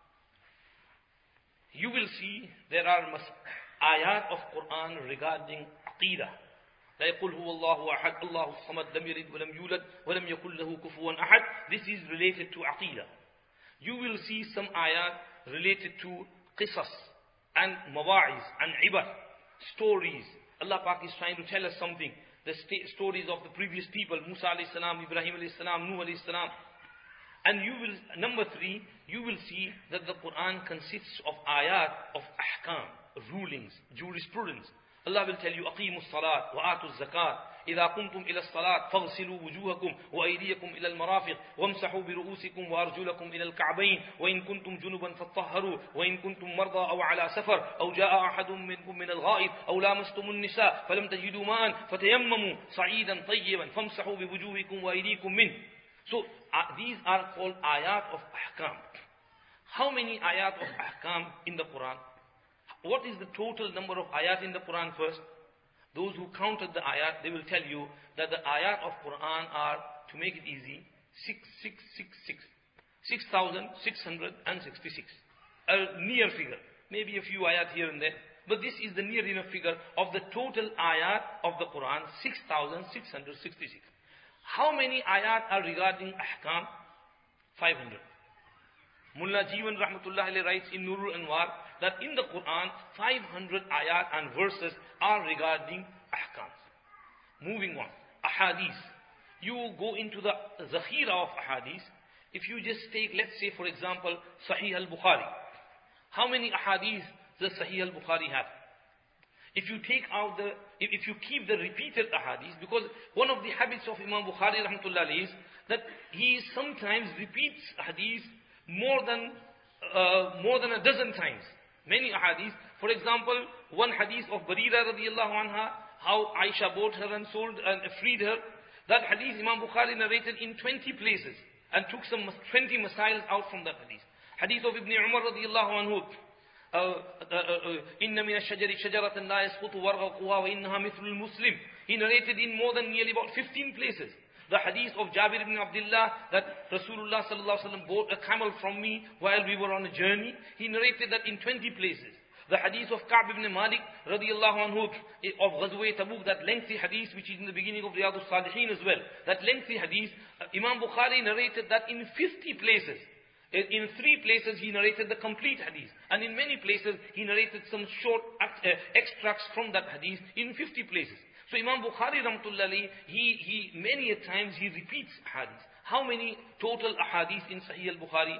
you will see there are mas- ayat of Quran regarding aqidah. لا يقول هو الله أحد الله الصمد لم يلد ولم يولد ولم يكن له كفوا أحد. This is related to aqidah. You will see some ayat related to qisas and mawa'iz and ibar, stories. Allah Pak is trying to tell us something. The st- stories of the previous people, Musa alayhi salam, Ibrahim alayhi salam, Nuh alayhi salam. And you will, number three, you will see that the Quran consists of ayat of ahkam, rulings, jurisprudence. Allah will tell you, أقيموا الصلاة وآتوا الزكاة إذا قمتم إلى الصلاة فاغسلوا وجوهكم وأيديكم إلى المرافق وامسحوا برؤوسكم وأرجلكم إلى الكعبين وإن كنتم جنبا فاطهروا وإن كنتم مرضى أو على سفر أو جاء أحد منكم من الغائط أو لامستم النساء فلم تجدوا ماء فتيمموا صعيدا طيبا فامسحوا بوجوهكم وأيديكم منه. So uh, these are called ayat of ahkam. How many ayat of ahkam in the Quran? What is the total number of ayat in the Quran first? Those who counted the ayat, they will tell you that the ayat of Quran are, to make it easy, six, six, six, six. six thousand six hundred sixty-six. A near figure. Maybe a few ayat here and there. But this is the near enough figure of the total ayat of the Quran, six thousand six hundred sixty-six. How many ayat are regarding ahkam? five hundred. Mullah Jivan rahmatullah alayhi writes in Nurul Anwar that in the Quran, five hundred ayat and verses are regarding ahkams. Moving on, ahadith. You go into the zakhira of ahadith. If you just take, let's say for example, Sahih al-Bukhari. How many ahadith does Sahih al-Bukhari have? If you take out the, if, if you keep the repeated ahadith, because one of the habits of Imam Bukhari rahmatullah alayhi is that he sometimes repeats hadith more than uh, more than a dozen times. Many ahadith. For example, one hadith of Barira radiallahu anha, how Aisha bought her and sold and freed her. That hadith Imam Bukhari narrated in twenty places and took some twenty masail out from that hadith. Hadith of Ibn Umar radiallahu anhu, إِنَّ مِنَ الشَّجَرِ شَجَرَةً لَا يَسْقُطُ وَرْقُهَا وَإِنَّهَا مِثْلُ الْمُسْلِمِ. He narrated in more than nearly about fifteen places. The hadith of Jabir ibn Abdullah that Rasulullah sallallahu alaihi wasallam bought a camel from me while we were on a journey. He narrated that in twenty places. The hadith of Ka'b ibn Malik radiallahu anhu of Ghazwa Tabuk, that lengthy hadith which is in the beginning of Riyadus Salihin as well. That lengthy hadith, Imam Bukhari narrated that in fifty places. In three places he narrated the complete hadith. And in many places he narrated some short extracts from that hadith in fifty places. So Imam Bukhari rahmatullahi, he, he, many a times he repeats hadith. How many total ahadith in Sahih al-Bukhari?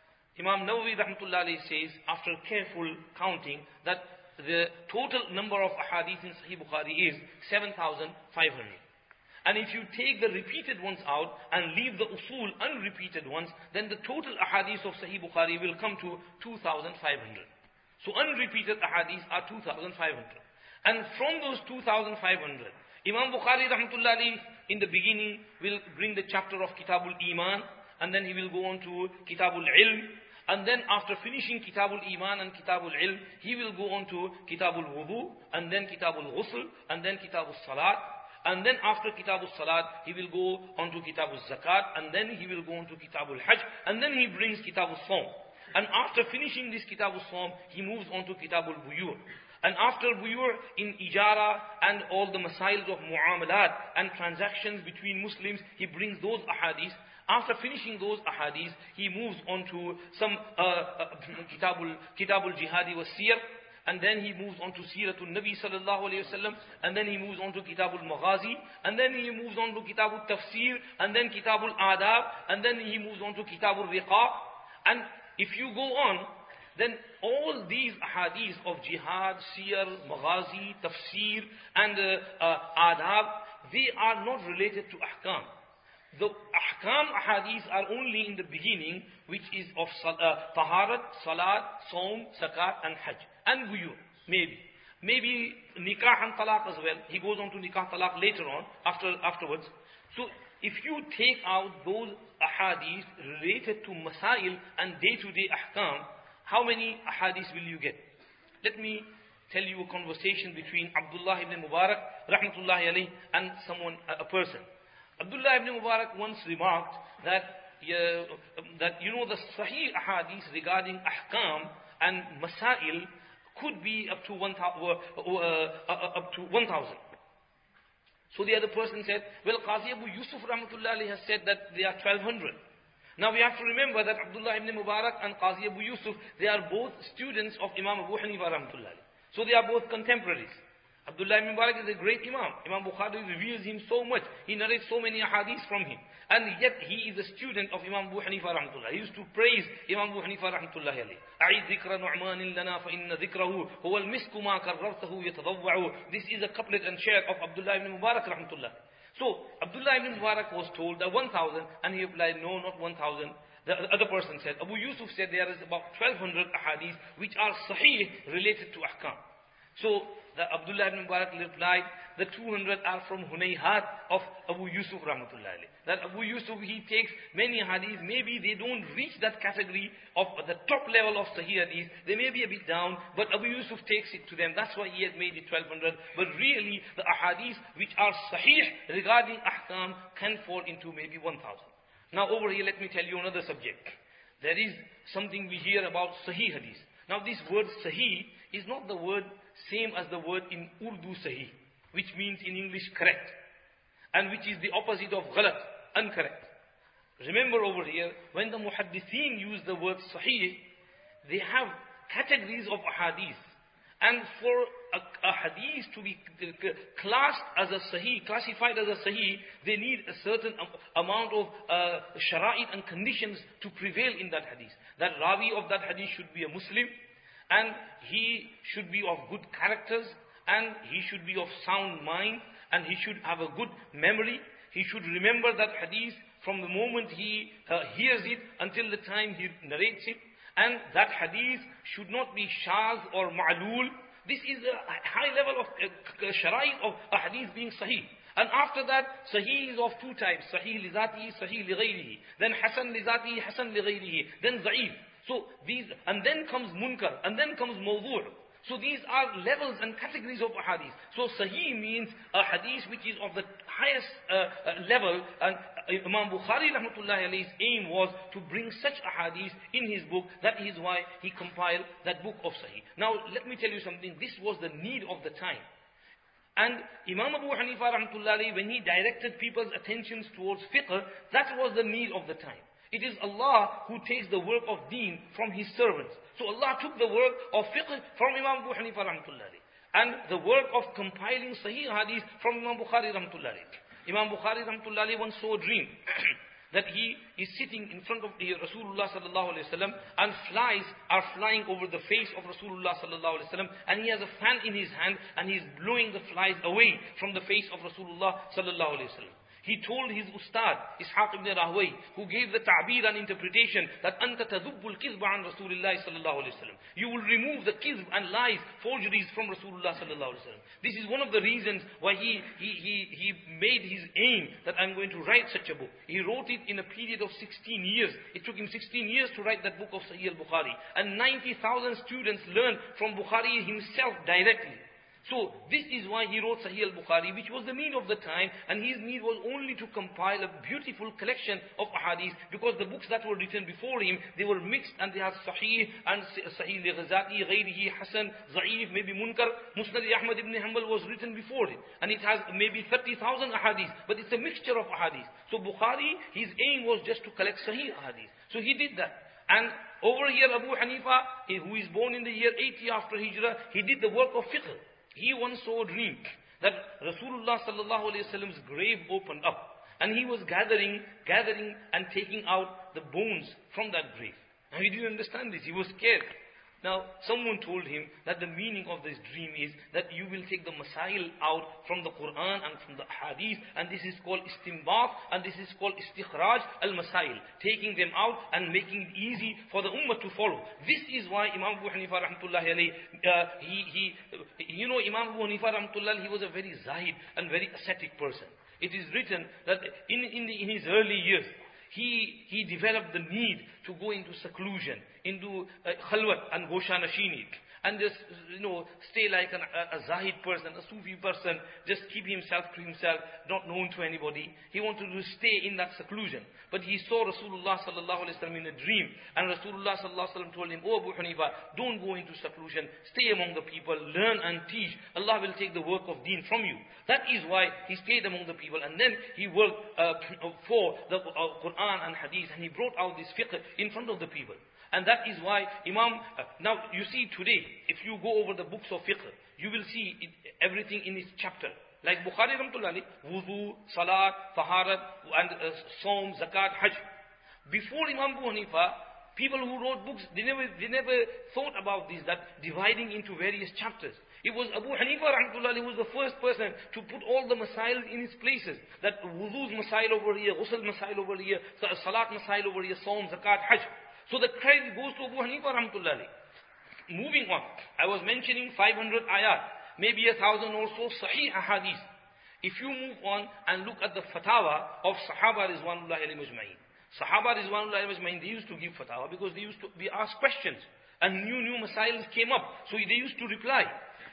Imam Nawawi rahmatullahi says, after careful counting, that the total number of ahadith in Sahih Bukhari is seven thousand five hundred. And if you take the repeated ones out and leave the usul unrepeated ones, then the total ahadith of Sahih Bukhari will come to two thousand five hundred. So unrepeated ahadith are two thousand five hundred. And from those two thousand five hundred, Imam Bukhari rahmatullahi in the beginning will bring the chapter of Kitabul Iman, and then he will go on to Kitabul Ilm, and then after finishing Kitabul Iman and Kitabul Ilm, he will go on to Kitabul Wudu, and then Kitabul Ghusl, and then Kitabul Salat, and then after Kitabul Salat, he will go on to Kitabul Zakat, and then he will go on to Kitabul Hajj, and then he brings Kitabul Sawm. And after finishing this Kitabul Sawm, he moves on to Kitabul Buyur. And after buyur in ijara and all the masails of muamalat and transactions between Muslims, he brings those ahadith. After finishing those ahadith, he moves on to some uh, uh, kitabul, kitabul jihadi wa siyar, and then he moves on to Siratul Nabi sallallahu alayhi wasallam, and then he moves on to Kitabul Maghazi, and then he moves on to Kitabul Tafsir, and then Kitabul Adab, and then he moves on to Kitabul Riqaq. And if you go on, then all these ahadith of jihad, siyar, maghazi, tafsir, and uh, uh, adab, they are not related to ahkam. The ahkam ahadith are only in the beginning, which is of uh, taharat, salat, saum, zakat, and hajj, and buyur, maybe. Maybe nikah and talaq as well. He goes on to nikah talaq later on, after afterwards. So if you take out those ahadith related to masail and day-to-day ahkam, how many ahadith will you get? Let me tell you a conversation between Abdullah ibn Mubarak rahmatullahi alayhi and someone, a person. Abdullah ibn Mubarak once remarked that, uh, that you know the sahih ahadith regarding ahkam and masail could be up to one thousand. Uh, uh, up to one thousand. So the other person said, well, Qazi Abu Yusuf rahmatullahi alayhi has said that they are twelve hundred. Now we have to remember that Abdullah ibn Mubarak and Qazi Abu Yusuf, they are both students of Imam Abu Hanifa rahmatullahi. So they are both contemporaries. Abdullah ibn Mubarak is a great Imam. Imam Bukhari reveals him so much. He narrates so many hadiths from him. And yet he is a student of Imam Abu Hanifa rahmatullahi. He used to praise Imam Abu Hanifa rahmatullahi alayhi. أعيد ذكر نعمان لنا فإن ذكره هو المسك ما كررته يتضوع. This is a couplet and share of Abdullah ibn Mubarak rahmatullahi. So, Abdullah ibn Mubarak was told that one thousand, and he replied, no, not one thousand. The other person said, Abu Yusuf said there is about twelve hundred ahadith which are sahih related to ahkam. So, the Abdullah ibn Mubarak replied, the two hundred are from Hunayhat of Abu Yusuf rahmatullahi. That Abu Yusuf, he takes many hadith, maybe they don't reach that category of the top level of Sahih hadith, they may be a bit down, but Abu Yusuf takes it to them, that's why he has made it twelve hundred. But really, the ahadith which are Sahih regarding ahkam can fall into maybe one thousand. Now over here, let me tell you another subject. There is something we hear about Sahih hadith. Now this word Sahih is not the word same as the word in Urdu Sahih, which means in English correct, and which is the opposite of ghalat, incorrect. Remember over here, when the muhaddithin use the word sahih, they have categories of ahadith. And for a, a hadith to be classed as a sahih, classified as a sahih, they need a certain amount of uh, shara'it and conditions to prevail in that hadith. That rawi of that hadith should be a Muslim, and he should be of good characters, and he should be of sound mind, and he should have a good memory. He should remember that hadith from the moment he uh, hears it until the time he narrates it. And that hadith should not be shaz or ma'lul. This is a high level of uh, shara'i of a hadith being sahih. And after that, sahih is of two types. Sahih li zatihi, sahih li ghayrihi. Then hasan li zatihi, hasan li ghayrihi. Then za'if. So these, and then comes munkar, and then comes mawdu'. So these are levels and categories of ahadith. So sahih means a hadith which is of the highest uh, uh, level, and uh, Imam Bukhari rahmatullahi alayhi's aim was to bring such ahadith in his book. That is why he compiled that book of sahih. Now let me tell you something, this was the need of the time. And Imam Abu Hanifa rahmatullahi, when he directed people's attentions towards fiqh, that was the need of the time. It is Allah who takes the work of deen from His servants. So Allah took the work of fiqh from Imam Abu Hanifa rahmatullahi, and the work of compiling sahih hadith from Imam Bukhari rahmatullahi. Imam Bukhari rahmatullahi once saw a dream that he is sitting in front of Rasulullah sallallahu alaihi wasallam, and flies are flying over the face of Rasulullah sallallahu alaihi wasallam, and he has a fan in his hand and he is blowing the flies away from the face of Rasulullah sallallahu alaihi wasallam. He told his ustad, Ishaq ibn Rahway, who gave the ta'bir and interpretation, that أَنْتَ تَذُبُّ الْكِذْبَ عَنْ رَسُولِ اللَّهِ صَلَّى اللَّهُ عَلَيْهِ وسلم. You will remove the kizb and lies, forgeries from Rasulullah sallallahu alaihi wasallam. This is one of the reasons why he, he, he, he made his aim that I'm going to write such a book. He wrote it in a period of sixteen years. It took him sixteen years to write that book of Sahih al-Bukhari. And ninety thousand students learned from Bukhari himself directly. So this is why he wrote Sahih al-Bukhari, which was the need of the time, and his need was only to compile a beautiful collection of ahadith, because the books that were written before him, they were mixed, and they had Sahih and Sahih li-Ghazati, Ghayrihi, Hasan, Za'if, maybe Munkar. Musnad Ahmad ibn Hanbal was written before it, and it has maybe thirty thousand ahadith, but it's a mixture of ahadith. So Bukhari, his aim was just to collect Sahih ahadith. So he did that. And over here Abu Hanifa, who is born in the year eighty after Hijrah, he did the work of fiqh. He once saw a dream that Rasulullah sallallahu alaihi wasallam's grave opened up, and he was gathering, gathering and taking out the bones from that grave. Now he didn't understand this. He was scared. Now someone told him that the meaning of this dream is that you will take the masail out from the Quran and from the hadith, and this is called istinbat, and this is called istikhraj al-masail, taking them out and making it easy for the ummah to follow. This is why Imam Abu Hanifa rahmatullahi alayhi, uh, he, he, you know, Imam Abu Hanifa rahmatullahi, he was a very zahid and very ascetic person. It is written that in, in, the, in his early years, He, he developed the need to go into seclusion, into uh, khalwat and goshanashini, and just, you know, stay like an, a, a zahid person, a Sufi person, just keep himself to himself, not known to anybody. He wanted to stay in that seclusion. But he saw Rasulullah sallallahu alaihi wasallam in a dream, and Rasulullah sallallahu alaihi wasallam told him, "Oh Abu Hanifa, don't go into seclusion, stay among the people, learn and teach. Allah will take the work of deen from you." That is why he stayed among the people, and then he worked uh, for the uh, Quran and Hadith, and he brought out this fiqh in front of the people. And that is why Imam, uh, now you see today, if you go over the books of fiqh, you will see it, everything in its chapter. Like Bukhari rahmatullahi, wudu, salat, taharat, and uh, Saum, zakat, hajj. Before Imam Abu Hanifa, people who wrote books, they never, they never thought about this, that dividing into various chapters. It was Abu Hanifa rahmatullahi who was the first person to put all the masail in its places. That wudu's masail over here, ghusl masail over here, salat masail over here, Saum, zakat, hajj. So the credit goes to Abu Hanifa rahmatullahi. Moving on, I was mentioning five hundred ayat, maybe a thousand or so sahih ahadith. If you move on and look at the fatwa of Sahaba Rizwanullahi alayhim ajma'in. Sahaba Rizwanullahi alayhim ajma'in, they used to give fatwa because they used to be asked questions, and new, new masails came up, so they used to reply.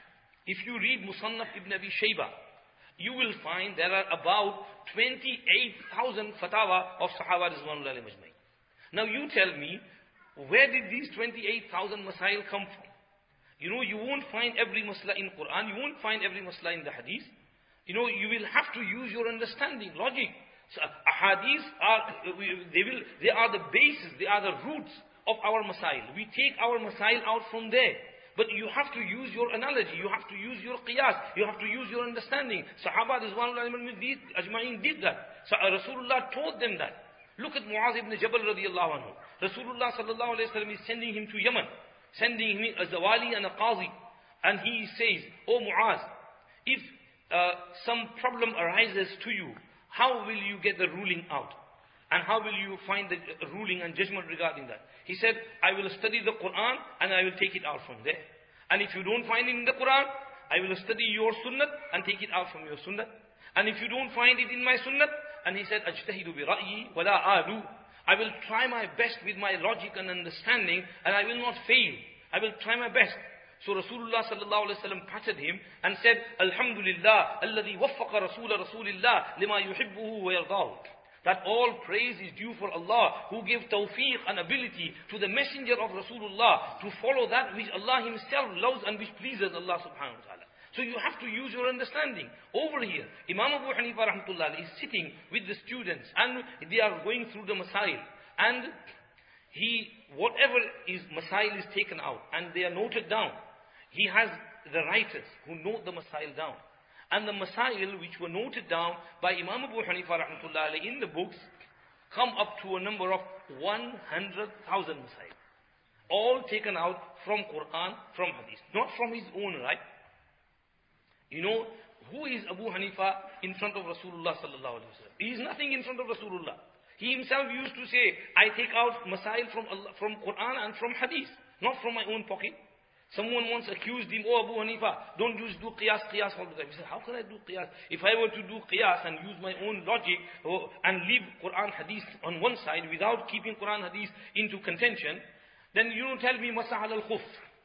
If you read Musannaf ibn Abi Shayba, you will find there are about twenty-eight thousand fatwa of Sahaba Rizwanullahi alayhim ajma'in. Now you tell me, where did these twenty-eight thousand masail come from? You know, you won't find every masla in Quran, you won't find every masla in the hadith. You know, you will have to use your understanding, logic. So, ahadith are, they will, they are the basis, they are the roots of our masail. We take our masail out from there. But you have to use your analogy, you have to use your qiyas, you have to use your understanding. Sahaba Rizwanullahi ajma'in did that. So Rasulullah taught them that. Look at Muaz ibn Jabal radiallahu anhu. Rasulullah sallallahu alayhi wa sallam is sending him to Yemen, sending him as a wali and a qazi. And he says, "Oh Muaz, if uh, some problem arises to you, how will you get the ruling out? And how will you find the ruling and judgment regarding that?" He said, "I will study the Quran and I will take it out from there. And if you don't find it in the Quran, I will study your sunnah and take it out from your sunnah. And if you don't find it in my sunnah," and he said, "Ajtahidu bi ra'yi wa la alu." I will try my best with my logic and understanding, and I will not fail. I will try my best. So Rasulullah sallallahu alaihi wasallam patted him and said, Alhamdulillah, alladhi waffaqa Rasula Rasulillah lima yuhibbuhu wa yardahu. That all praise is due for Allah, who gave tawfiq and ability to the messenger of Rasulullah to follow that which Allah himself loves and which pleases Allah subhanahu wa ta'ala. So you have to use your understanding. Over here, Imam Abu Hanifa rahmatullah is sitting with the students and they are going through the masail. And he, whatever is masail is taken out and they are noted down. He has the writers who note the masail down. And the masail which were noted down by Imam Abu Hanifa rahmatullah in the books come up to a number of one hundred thousand masail. All taken out from Quran, from Hadith. Not from his own right. You know, who is Abu Hanifa in front of Rasulullah sallallahu alaihi wasallam? He is nothing in front of Rasulullah. He himself used to say, I take out masail from Allah, from Quran and from Hadith. Not from my own pocket. Someone once accused him, oh Abu Hanifa, don't use do qiyas, qiyas all the time. He said, how can I do qiyas? If I were to do qiyas and use my own logic oh, and leave Quran hadith on one side without keeping Quran hadith into contention, then you don't tell me masah al khuf.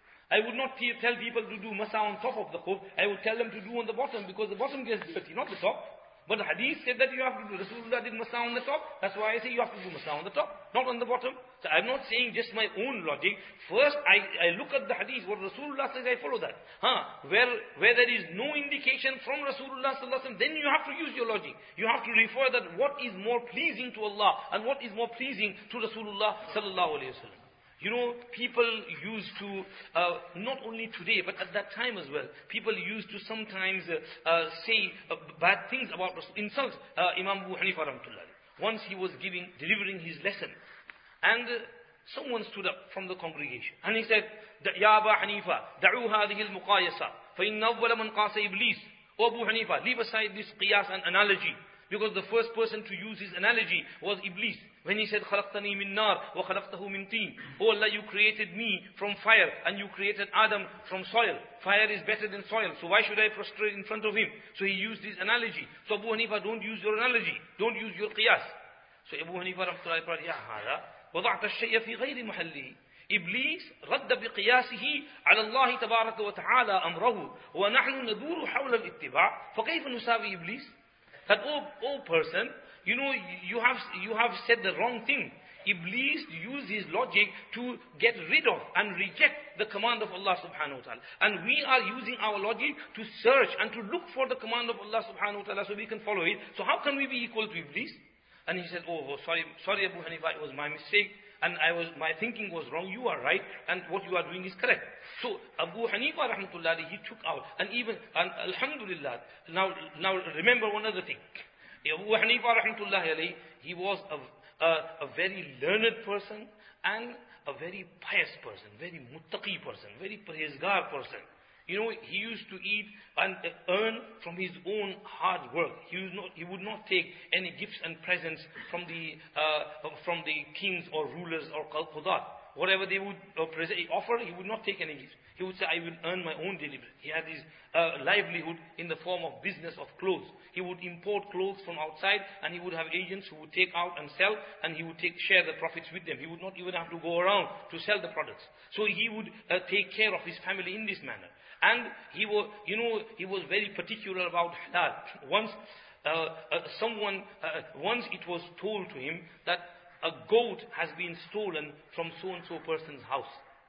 I would not te- tell people to do masah on top of the khuf. I would tell them to do on the bottom because the bottom gets dirty, not the top. But the hadith said that you have to do. Rasulullah did masah on the top. That's why I say you have to do masah on the top, not on the bottom. So I'm not saying just my own logic. First, I, I look at the hadith. What Rasulullah says, I follow that. Huh? Where, where there is no indication from Rasulullah sallallahu alaihi wasallam, then you have to use your logic. You have to refer that what is more pleasing to Allah and what is more pleasing to Rasulullah sallallahu alaihi wasallam. You know, people used to, uh, not only today, but at that time as well, people used to sometimes uh, uh, say uh, bad things about Rasul, insult uh, Imam Abu Hanifa rahmatullah. Once he was giving, delivering his lesson, and uh, someone stood up from the congregation, and he said, Ya Abu Hanifa, da'u hadhihi al-muqayasa, fa inna awwala man qasa iblis. O Abu Hanifa, leave aside this qiyas and analogy, because the first person to use his analogy was Iblis. When he said, خَلَقْتَنِي مِن نَار وَخَلَقْتَهُ مِن طِينٍ. Oh Allah, you created me from fire and you created Adam from soil. Fire is better than soil, so why should I prostrate in front of him? So he used his analogy. So Abu Hanifa, don't use your analogy. Don't use your qiyas. So Abu Hanifa rahmatullahi alayhi, يا هذا وضعت الشيء في غير محله. إبليس رد بقياسه على الله تبارك وتعالى أمره ونحن ندور حول الاتباع فكيف نساوي إبليس? That, oh, oh person, you know, you have, you have said the wrong thing. Iblis used his logic to get rid of and reject the command of Allah subhanahu wa ta'ala. And we are using our logic to search and to look for the command of Allah subhanahu wa ta'ala so we can follow it. So how can we be equal to Iblis? And he said, oh, oh sorry, sorry Abu Hanifa, it was my mistake. And I was, my thinking was wrong, you are right, and what you are doing is correct. So Abu Hanifa rahmatullahi, he took out, and even, and alhamdulillah, now, now remember one other thing. Abu Hanifa rahmatullahi, he was a, a, a very learned person, and a very pious person, very muttaqi person, very parhezgar person. You know, he used to eat and earn from his own hard work. He would not, he would not take any gifts and presents from the uh, from the kings or rulers or qudat. Whatever they would uh, present, offer, he would not take any gifts. He would say, I will earn my own daily bread. He had his uh, livelihood in the form of business of clothes. He would import clothes from outside and he would have agents who would take out and sell, and he would take share the profits with them. He would not even have to go around to sell the products. So he would uh, take care of his family in this manner. And he was, you know, he was very particular about halal. Once, uh, uh, someone, uh, once it was told to him that a goat has been stolen from so-and-so person's house.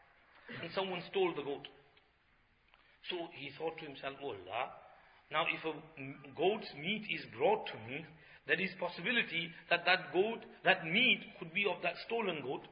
And someone stole the goat. So he thought to himself, oh Allah, now if a goat's meat is brought to me, there is possibility that that goat, that meat could be of that stolen goat.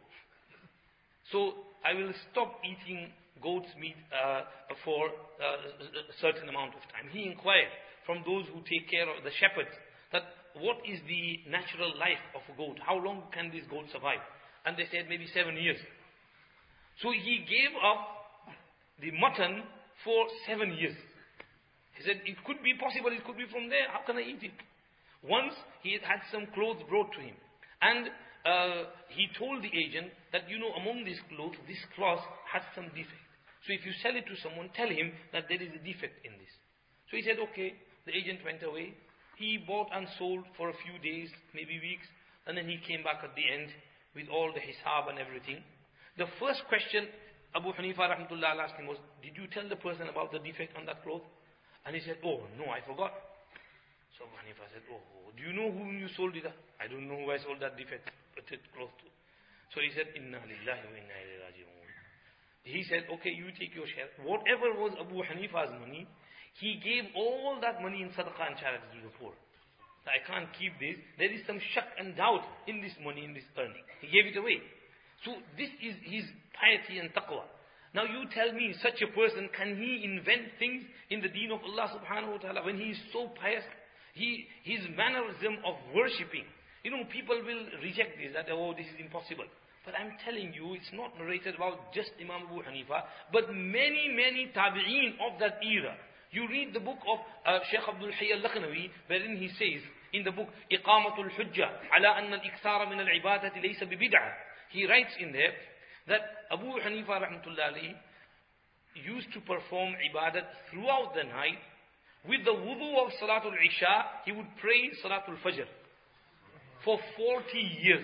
So I will stop eating goat's meat uh, for uh, a certain amount of time. He inquired from those who take care of the shepherds that what is the natural life of a goat? How long can this goat survive? And they said maybe seven years. So he gave up the mutton for seven years. He said, it could be possible, it could be from there. How can I eat it? Once he had some clothes brought to him. And uh, he told the agent that, you know, among these clothes, this cloth has some defect. So if you sell it to someone, tell him that there is a defect in this. So he said, okay. The agent went away. He bought and sold for a few days, maybe weeks. And then he came back at the end with all the hisab and everything. The first question Abu Hanifa rahmatullah asked him was, did you tell the person about the defect on that cloth? And he said, oh no, I forgot. So Abu Hanifa said, oh, do you know whom you sold it? I don't know who I sold that defect cloth to. So he said, Inna lillahi wa inna ilayhi raji'un. He said, okay, you take your share. Whatever was Abu Hanifa's money, he gave all that money in sadaqah and charity to the poor. So I can't keep this. There is some shak and doubt in this money, in this earning. He gave it away. So this is his piety and taqwa. Now you tell me, such a person, can he invent things in the deen of Allah subhanahu wa ta'ala when he is so pious? He, his mannerism of worshipping. You know, people will reject this, that, oh, this is impossible. But I'm telling you, it's not narrated about just Imam Abu Hanifa, but many, many tabi'een of that era. You read the book of uh, Shaykh Abdul Hayy al-Lakhnawi, wherein he says, in the book, Iqamatul Hujjah, ala anna al-iksara min al-ibadati laysa bi-bid'ah. He writes in there, that Abu Hanifa rahmatullah alayhi used to perform ibadat throughout the night. With the wudu of Salatul Isha, he would pray Salatul Fajr for forty years.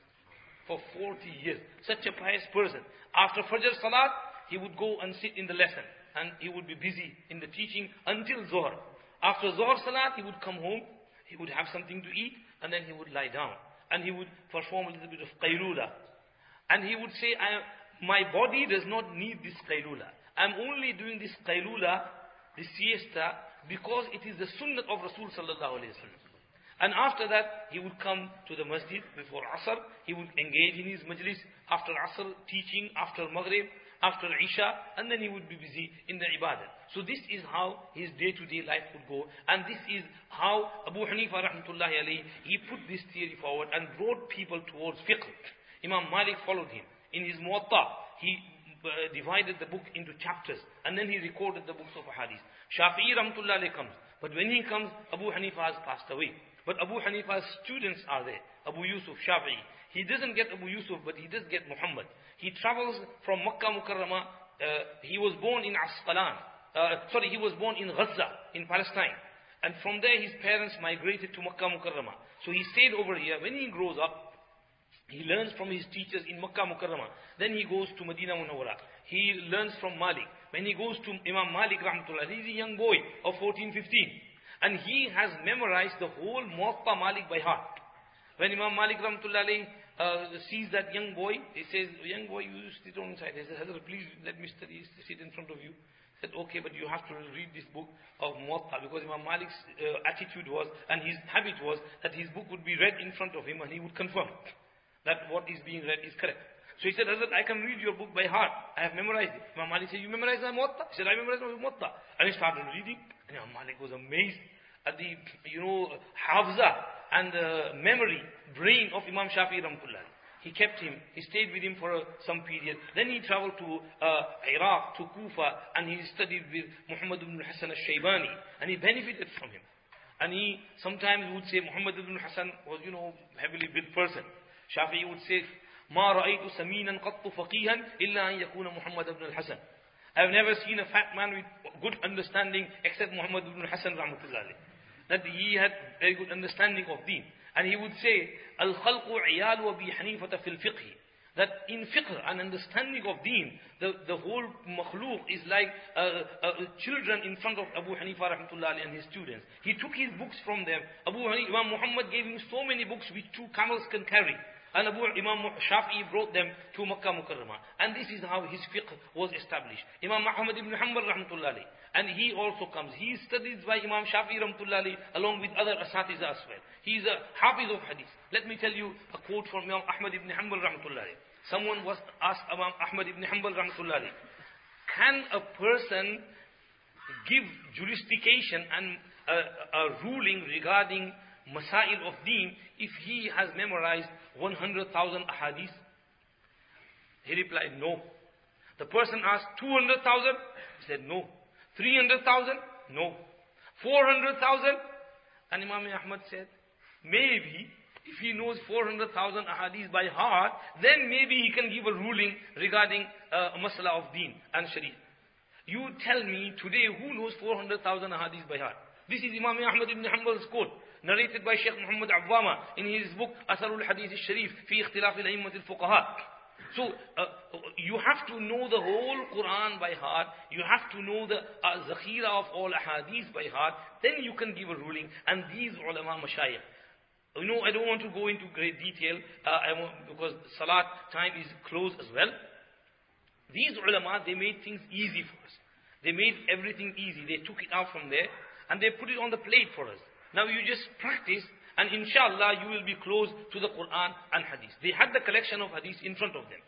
For forty years. Such a pious person. After Fajr Salat, he would go and sit in the lesson. And he would be busy in the teaching until Zohar. After Zohar Salat, he would come home. He would have something to eat. And then he would lie down. And he would perform a little bit of qaylula. And he would say, I, my body does not need this qaylula. I'm only doing this qaylula, this siesta, because it is the sunnah of Rasul sallallahu alayhi wa sallam. And after that, he would come to the masjid before Asr. He would engage in his majlis. After Asr, teaching. After Maghrib. After Isha. And then he would be busy in the ibadah. So this is how his day-to-day life would go. And this is how Abu Hanifa rahmatullahi alayhi, he put this theory forward and brought people towards fiqh. Imam Malik followed him. In his Muwatta, he uh, divided the book into chapters. And then he recorded the books of hadith. Shafi'i rahmatullahi alayhi comes. But when he comes, Abu Hanifa has passed away. But Abu Hanifa's students are there. Abu Yusuf, Shafi'i. He doesn't get Abu Yusuf, but he does get Muhammad. He travels from Makkah Mukarramah. Uh, he was born in Asqalan. Uh, sorry, he was born in Gaza, in Palestine. And from there his parents migrated to Makkah Mukarramah. So he stayed over here. When he grows up, he learns from his teachers in Makkah Mukarramah. Then he goes to Medina Munawwara. He learns from Malik. When he goes to Imam Malik rahmatullah, he's a young boy of fourteen, fifteen. And he has memorized the whole Muwatta Malik by heart. When Imam Malik rahmatullah uh, sees that young boy, he says, young boy, you sit on inside. He says, Hazrat, please let me study, sit in front of you. He said, okay, but you have to read this book of Muwatta, because Imam Malik's uh, attitude was, and his habit was, that his book would be read in front of him and he would confirm that what is being read is correct. So he said, Hazrat, I can read your book by heart. I have memorized it. Imam Malik said, you memorized my Muwatta? He said, I memorized my Muwatta. And he started reading. And Imam Malik was amazed at the, you know, hafza and the memory, brain of Imam Shafi'i rahmatullah. He kept him. He stayed with him for uh, some period. Then he traveled to uh, Iraq, to Kufa, and he studied with Muhammad ibn Hassan al-Shaybani. And he benefited from him. And he sometimes would say, Muhammad ibn Hassan was, you know, heavily built person. Shafi'i would say, ما رأيت سمينا قط فقيها إلا أن يكون محمد بن الحسن. I have never seen a fat man with good understanding except Muhammad ibn Hassan rahmatullah. That he had very good understanding of deen. And he would say, Al-Khalqu Iyalu Abi Hanifata fil fiqh. That in fiqh, an understanding of deen, the, the whole makhluk is like uh, uh, children in front of Abu Hanifa rahmatullah and his students. He took his books from them. Abu Hanifa, Imam Muhammad gave him so many books which two camels can carry. And Abu Imam Shafi'i brought them to Makkah Mukarramah. And this is how his fiqh was established. Imam Ahmad ibn Hanbal rahmatullah alayhi. And he also comes. He studies by Imam Shafi'i rahmatullah alayhi along with other asatiza as well. He is a hafiz of hadith. Let me tell you a quote from Imam Ahmad ibn Hanbal rahmatullah alayhi. Someone was asked Imam Ahmad ibn Hanbal rahmatullah alayhi, can a person give justification and a, a ruling regarding masail of deen if he has memorized one hundred thousand ahadith? He replied, no. The person asked two hundred thousand? He said, no. three hundred thousand? No. four hundred thousand? And Imam Ahmad said, maybe if he knows four hundred thousand ahadith by heart, then maybe he can give a ruling regarding uh, a masala of deen and sharia. You tell me today who knows four hundred thousand ahadith by heart? This is Imam Ahmad ibn Hanbal's quote. narrated by Sheikh Muhammad Awwama in his book Asarul Hadith al-Sharif fi Ikhtilaf al-A'immat al-Fuqaha. So uh, you have to know the whole Quran by heart. You have to know the uh, zakhira of all ahadith by heart. Then you can give a ruling. And these ulama mashayikh. You know, I don't want to go into great detail uh, I want, because salat time is close as well. These ulama, they made things easy for us. They made everything easy. They took it out from there and they put it on the plate for us. Now you just practice and inshallah you will be close to the Quran and Hadith. They had the collection of Hadith in front of them.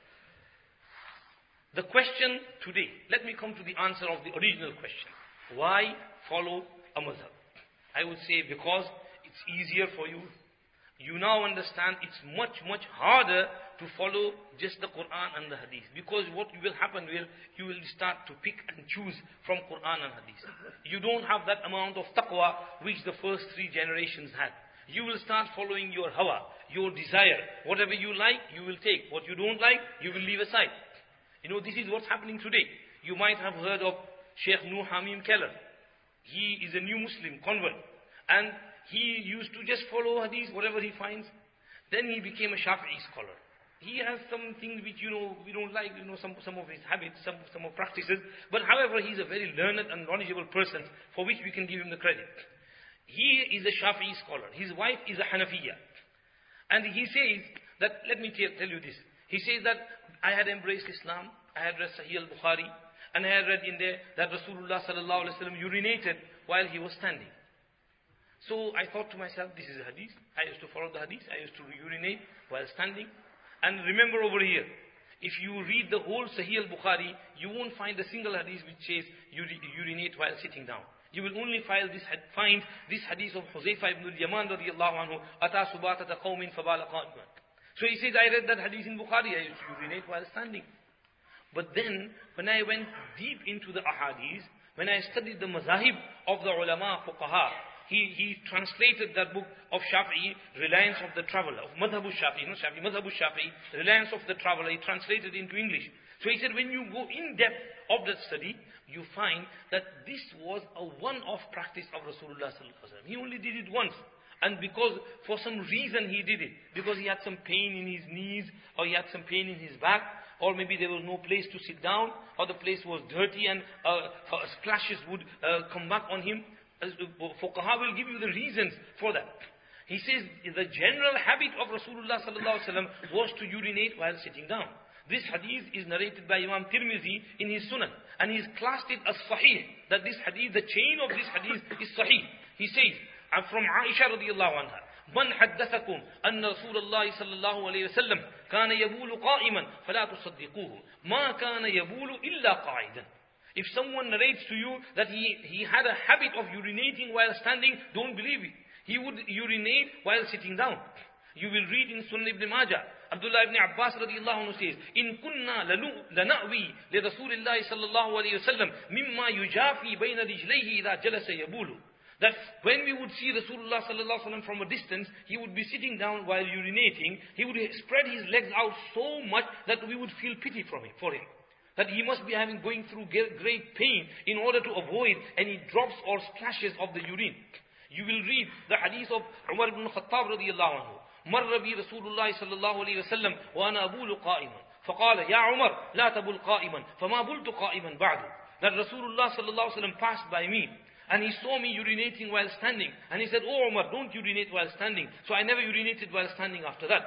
The question today, let me come to the answer of the original question. Why follow a madhab? I would say because it's easier for you. You now understand it's much, much harder to follow just the Quran and the Hadith. Because what will happen will, you will start to pick and choose from Quran and Hadith. You don't have that amount of taqwa which the first three generations had. You will start following your hawa, your desire. Whatever you like, you will take. What you don't like, you will leave aside. You know, this is what's happening today. You might have heard of Sheikh Nuh Hamim Keller. He is a new Muslim convert. And he used to just follow hadith, whatever he finds. Then he became a Shafi'i scholar. He has some things which, you know, we don't like, you know, some, some of his habits, some, some of practices. But however, he's a very learned and knowledgeable person for which we can give him the credit. He is a Shafi'i scholar. His wife is a Hanafiya. And he says that, let me tell, tell you this. He says that I had embraced Islam. I had read Sahih al-Bukhari. And I had read in there that Rasulullah sallallahu alaihi wasallam urinated while he was standing. So I thought to myself, this is a hadith. I used to follow the hadith. I used to urinate while standing. And remember over here, if you read the whole Sahih al-Bukhari, you won't find a single hadith which says urinate while sitting down. You will only find this, find this hadith of Huzaifa ibn al-Yaman radiyallahu anhu, Ata subatata qawmin fabala qa'iman. So he says, I read that hadith in Bukhari. I used to urinate while standing. But then, when I went deep into the ahadith, when I studied the mazahib of the ulama, fuqaha, He, he translated that book of Shafi'i, Reliance of the Traveler, of Madhabu Shafi'i, not Shafi'i, Madhabu Shafi'i, Reliance of the Traveler. He translated into English. So he said, when you go in depth of that study, you find that this was a one-off practice of Rasulullah sallallahu alaihi wasallam. He only did it once. And because, for some reason he did it. Because he had some pain in his knees, or he had some pain in his back, or maybe there was no place to sit down, or the place was dirty and uh, splashes would uh, come back on him. Fuqaha will give you the reasons for that. He says the general habit of Rasulullah sallallahu alaihi wasallam was to urinate while sitting down. This hadith is narrated by Imam Tirmizi in his Sunan, and he's classed it as sahih. That this hadith, the chain of this hadith is sahih. He says, I'm from Aisha radiyallahu anha, من حدثكم أن رسول الله صلى الله عليه وسلم كان يبول قائما فلا تصدقوه ما كان يبول إلا قاعدا. If someone narrates to you that he, he had a habit of urinating while standing, don't believe it. He would urinate while sitting down. You will read in Sunan ibn Majah. Abdullah ibn Abbas radiyallahu anhu says, In kunna lana'wi li Rasulillahi sallallahu alayhi wa sallam mimma yujafi bayna rijlayhi idha jalasa yabulu. That when we would see Rasulullah sallallahu alaihi wasallam from a distance, he would be sitting down while urinating. He would spread his legs out so much that we would feel pity from him, for him. That he must be having going through great pain in order to avoid any drops or splashes of the urine. You will read the hadith of Umar ibn Khattab radiyallahu anhu. مر بي رسول الله صلى الله عليه وسلم وأنا أبول قائما فقال يا عمر لا تبول قائما فما بلت قائما بعد. That Rasulullah صلى الله عليه وسلم passed by me and he saw me urinating while standing, and he said, Oh Umar, don't urinate while standing. So I never urinated while standing after that.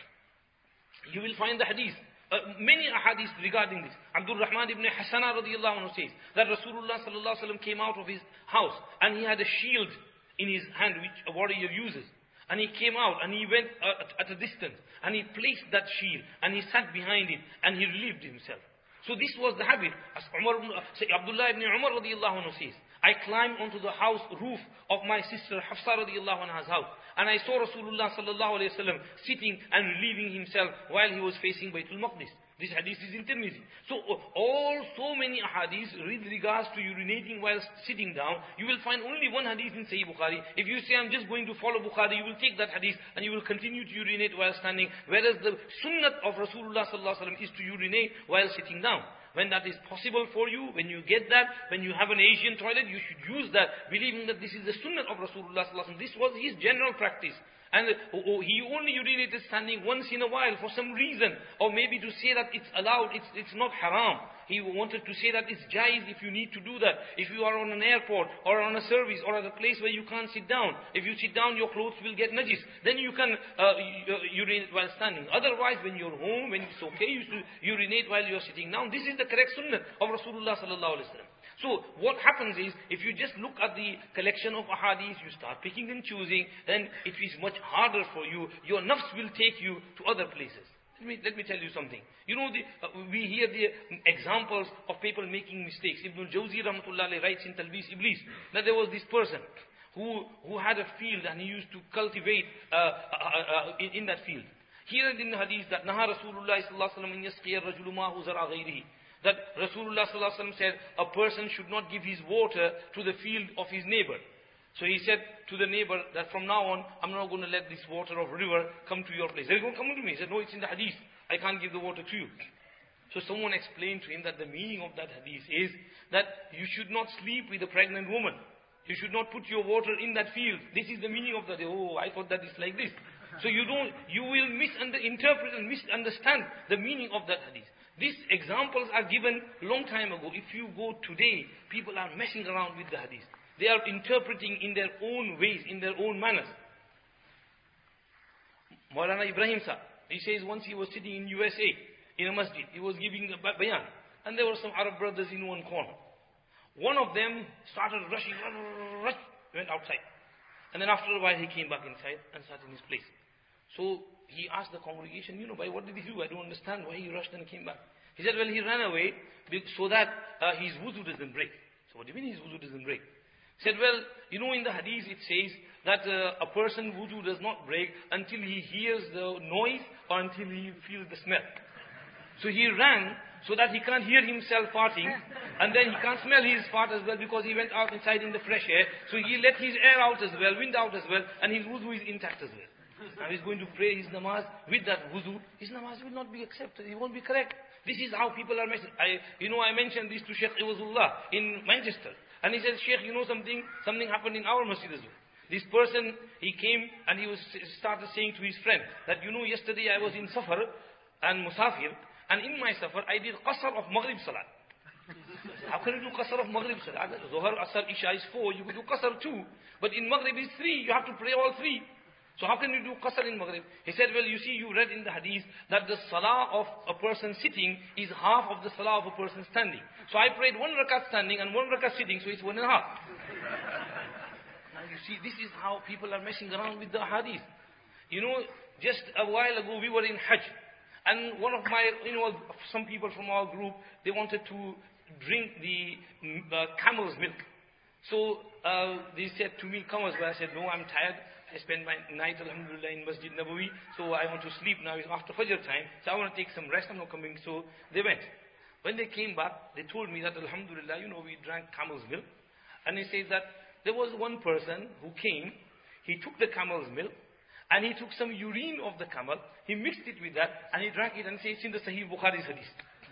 You will find the hadith. Uh, many ahadith regarding this. Abdul Rahman ibn Hasana radiyallahu anhu says that Rasulullah sallallahu alaihi wasallam came out of his house and he had a shield in his hand which a warrior uses. And he came out and he went uh, at, at a distance and he placed that shield and he sat behind it and he relieved himself. So this was the habit. As Umar, uh, say, Abdullah ibn Umar radiyallahu anhu says, I climbed onto the house roof of my sister Hafsa radiyallahu anha's house. And I saw Rasulullah sallallahu alayhi wa sallam sitting and relieving himself while he was facing Baytul Maqdis. This hadith is in Tirmizi. So all so many hadiths with regards to urinating while sitting down, you will find only one hadith in Sahih Bukhari. If you say I'm just going to follow Bukhari, you will take that hadith and you will continue to urinate while standing. Whereas the sunnat of Rasulullah sallallahu alaihi wasallam is to urinate while sitting down. When that is possible for you, when you get that, when you have an Asian toilet, you should use that, believing that this is the sunnah of Rasulullah sallallahu alaihi wasallam. This was his general practice. And oh, oh, he only urinated standing once in a while for some reason. Or maybe to say that it's allowed, it's, it's not haram. He wanted to say that it's jaiz if you need to do that. If you are on an airport or on a service or at a place where you can't sit down. If you sit down, your clothes will get najis. Then you can uh, urinate while standing. Otherwise, when you're home, when it's okay, you should urinate while you're sitting down. This is the correct sunnah of Rasulullah sallallahu alaihi wasallam. So what happens is, if you just look at the collection of ahadith, you start picking and choosing, then it is much harder for you. Your nafs will take you to other places. Let me, let me tell you something. You know, the, uh, we hear the examples of people making mistakes. Ibn al-Jawzi rahmatullah alayhi writes in Talbis Iblis that there was this person who, who had a field and he used to cultivate uh, uh, uh, in, in that field. Here in the hadith that Naha Rasulullah sallallahu alaihi wasallam in yasqiya rajulu ma'hu zara ghayrihi. That Rasulullah sallallahu alaihi wasallam said a person should not give his water to the field of his neighbor. So he said to the neighbor that from now on, I'm not going to let this water of river come to your place. They're going to come to me. He said, no, it's in the hadith. I can't give the water to you. So someone explained to him that the meaning of that hadith is that you should not sleep with a pregnant woman. You should not put your water in that field. This is the meaning of that. Oh, I thought that it's like this. So you don't, you will misinterpret and misunderstand the meaning of that hadith. These examples are given long time ago. If you go today, people are messing around with the hadith. They are interpreting in their own ways, in their own manners. Maulana Ibrahim Sahib, he says once he was sitting in U S A, in a masjid, he was giving a bayan, and there were some Arab brothers in one corner. One of them started rushing, rush, went outside. And then after a while he came back inside and sat in his place. So he asked the congregation, you know, by what did he do? I don't understand why he rushed and came back. He said, well, he ran away so that uh, his wuzu doesn't break. So what do you mean his wuzu doesn't break? He said, well, you know, in the hadith it says that uh, a person wuzu does not break until he hears the noise or until he feels the smell. So he ran so that he can't hear himself farting, and then he can't smell his fart as well because he went out inside in the fresh air. So he let his air out as well, wind out as well, and his wuzu is intact as well. Now he's going to pray his namaz with that wuzu. His namaz will not be accepted. It won't be correct. This is how people are messing. I, you know, I mentioned this to Sheikh Iwazullah in Manchester. And he said, Sheikh, you know something? Something happened in our masjid as well. This person, he came and he was started saying to his friend that, you know, yesterday I was in Safar and Musafir, and in my Safar I did Qasr of Maghrib Salat. How can you do Qasr of Maghrib Salat? Zohar, Asr, Isha is four, you could do Qasr two. But in Maghrib is three, you have to pray all three. So how can you do Qasr in Maghrib? He said, well, you see, you read in the hadith that the salah of a person sitting is half of the salah of a person standing. So I prayed one rakat standing and one rakat sitting, so it's one and a half. Now you see, this is how people are messing around with the hadith. You know, just a while ago we were in Hajj. And one of my, you know, some people from our group, they wanted to drink the uh, camel's milk. So uh, they said to me, come as well. I said, no, I'm tired. I spent my night, alhamdulillah, in Masjid Nabawi, so I want to sleep now. It's after Fajr time, so I want to take some rest. I'm not coming. So they went. When they came back, they told me that, alhamdulillah, you know, we drank camel's milk. And he says that there was one person who came, he took the camel's milk, and he took some urine of the camel, he mixed it with that, and he drank it, and says it's in the Sahih Bukhari's hadith.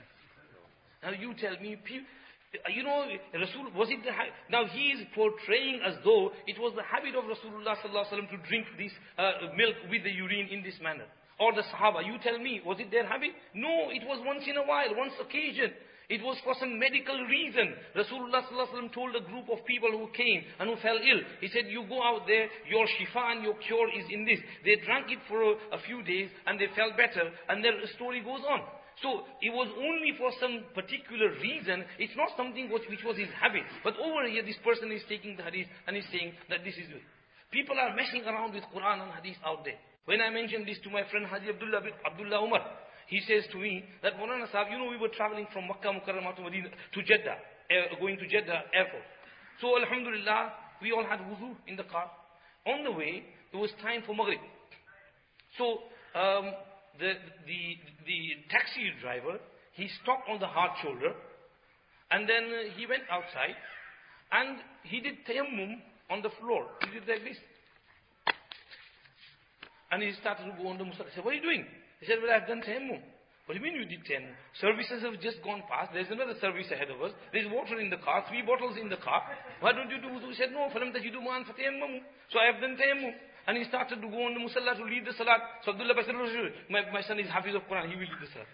Now you tell me, you know, Rasul, was it the, now he is portraying as though it was the habit of Rasulullah sallallahu alaihi wasallam to drink this uh, milk with the urine in this manner. Or the Sahaba, you tell me, was it their habit? No, it was once in a while, once occasion. It was for some medical reason. Rasulullah sallallahu alaihi wasallam told a group of people who came and who fell ill. He said, you go out there, your shifa and your cure is in this. They drank it for a, a few days and they felt better, and their story goes on. So it was only for some particular reason. It's not something which, which was his habit. But over here, this person is taking the hadith and is saying that this is it. People are messing around with Quran and hadith out there. When I mentioned this to my friend Haji Abdullah, Abdullah Umar, he says to me that, Maulana Sahib, you know, we were traveling from Makkah Mukarramah to Medina to Jeddah, uh, going to Jeddah airport. So alhamdulillah, we all had wuzu in the car. On the way, it was time for Maghrib. So um, the, the, the taxi driver, he stopped on the hard shoulder, and then uh, he went outside, and he did tayammum on the floor. He did like this. And he started to go on the musalla. I said, what are you doing? He said, well, I've done tayammum. What do you mean you did ten? Services have just gone past. There's another service ahead of us. There's water in the car, three bottles in the car. Why don't you do wudu? He said, no, falam tajidu ma'an fatayammamu. So I have done tayammum. And he started to go on the musalla to lead the salat. So Abdullah said, my, my son is hafiz of Quran, he will lead the salat.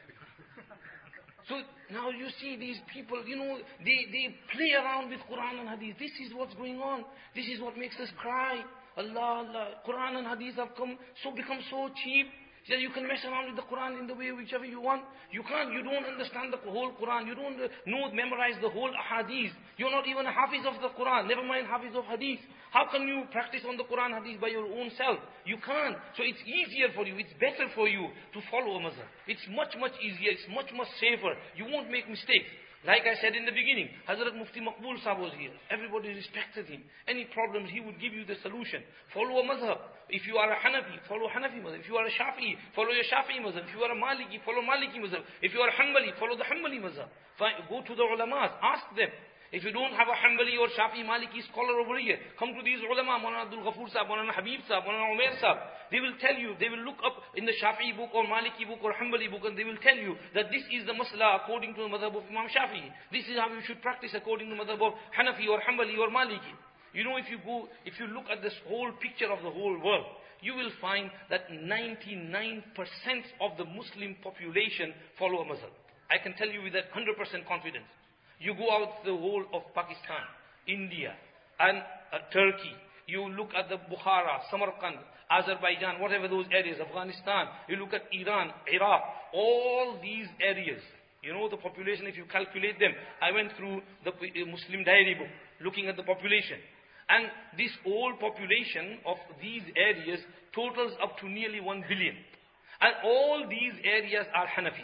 So now you see these people, you know, they, they play around with Quran and Hadith. This is what's going on. This is what makes us cry. Allah, Allah. Quran and Hadith have come, so become so cheap. That you can mess around with the Quran in the way whichever you want. You can't, you don't understand the whole Quran. You don't know, memorize the whole Hadith. You're not even a Hafiz of the Quran. Never mind Hafiz of Hadith. How can you practice on the Quran Hadith by your own self? You can't. So it's easier for you, it's better for you to follow a mazhab. It's much, much easier, it's much, much safer. You won't make mistakes. Like I said in the beginning, Hazrat Mufti Maqbul Sahib was here. Everybody respected him. Any problems, he would give you the solution. Follow a mazhab. If you are a Hanafi, follow Hanafi mazhab. If you are a Shafi'i, follow your Shafi'i mazhab. If you are a Maliki, follow Maliki mazhab. If you are a Hanbali, follow the Hanbali mazhab. Fine. Go to the ulamas, ask them. If you don't have a Hanbali or Shafi'i Maliki scholar over here, come to these ulama, Maulana Abdul Ghafoor Sahib, Maulana Habib Sahib, Maulana Umair Sahib. They will tell you, they will look up in the Shafi'i book or Maliki book or Hanbali book and they will tell you that this is the masla according to the madhab of Imam Shafi'i. This is how you should practice according to the madhab of Hanafi or Hanbali or Maliki. You know, if you go, if you look at this whole picture of the whole world, you will find that ninety-nine percent of the Muslim population follow a mazhab. I can tell you with that one hundred percent confidence. You go out the whole of Pakistan, India, and uh, Turkey. You look at the Bukhara, Samarkand, Azerbaijan, whatever those areas, Afghanistan. You look at Iran, Iraq, all these areas. You know the population, if you calculate them. I went through the Muslim diary book, looking at the population. And this whole population of these areas totals up to nearly one billion. And all these areas are Hanafis.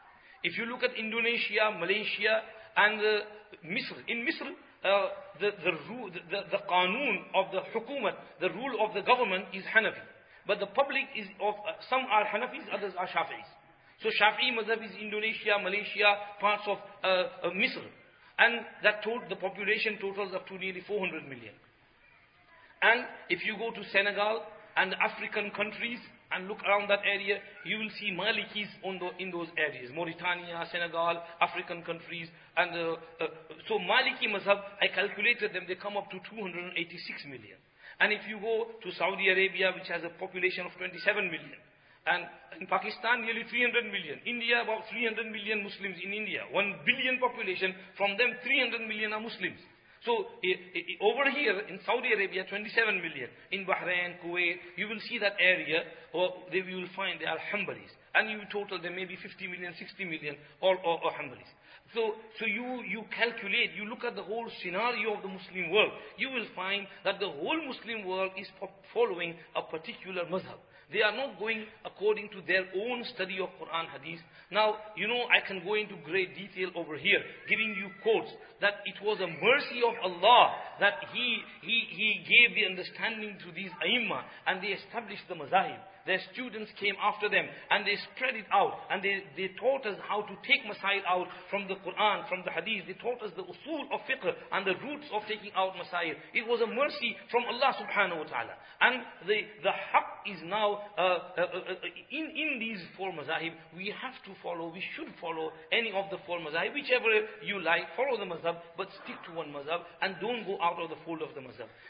If you look at Indonesia, Malaysia, and uh, Misr, in Misr, uh, the, the, the, the, the qanun of the hukumat, the rule of the government is Hanafi. But the public is of, uh, some are Hanafis, others are Shafi'is. So Shafi'i madhab is Indonesia, Malaysia, parts of uh, uh, Misr. And that told the population totals up to nearly four hundred million. And if you go to Senegal and African countries, and look around that area, you will see Malikis on the, in those areas. Mauritania, Senegal, African countries. And uh, uh, so Maliki mazhab, I calculated them, they come up to two hundred eighty-six million. And if you go to Saudi Arabia, which has a population of twenty-seven million. And in Pakistan, nearly three hundred million. India, about three hundred million Muslims in India. one billion population, from them three hundred million are Muslims. So, I, I, over here in Saudi Arabia, twenty-seven million. In Bahrain, Kuwait, you will see that area, or they, you will find they are Hanbalis. And you total there may be fifty million, sixty million, or, or, or Hanbalis. So, so you, you calculate, you look at the whole scenario of the Muslim world, you will find that the whole Muslim world is following a particular mazhab. They are not going according to their own study of Quran Hadith. Now, you know, I can go into great detail over here, giving you quotes, that it was a mercy of Allah that He, He, He gave the understanding to these A'immah, and they established the mazahib. Their students came after them, and they spread it out, and they, they taught us how to take masail out from the Quran, from the Hadith. They taught us the usul of fiqh, and the roots of taking out masail. It was a mercy from Allah subhanahu wa ta'ala. And the, the haqq is now, uh, uh, uh, in, in these four mazahib, we have to follow, we should follow any of the four mazahib, whichever you like, follow the mazhab, but stick to one mazhab, and don't go out of the fold of the mazhab.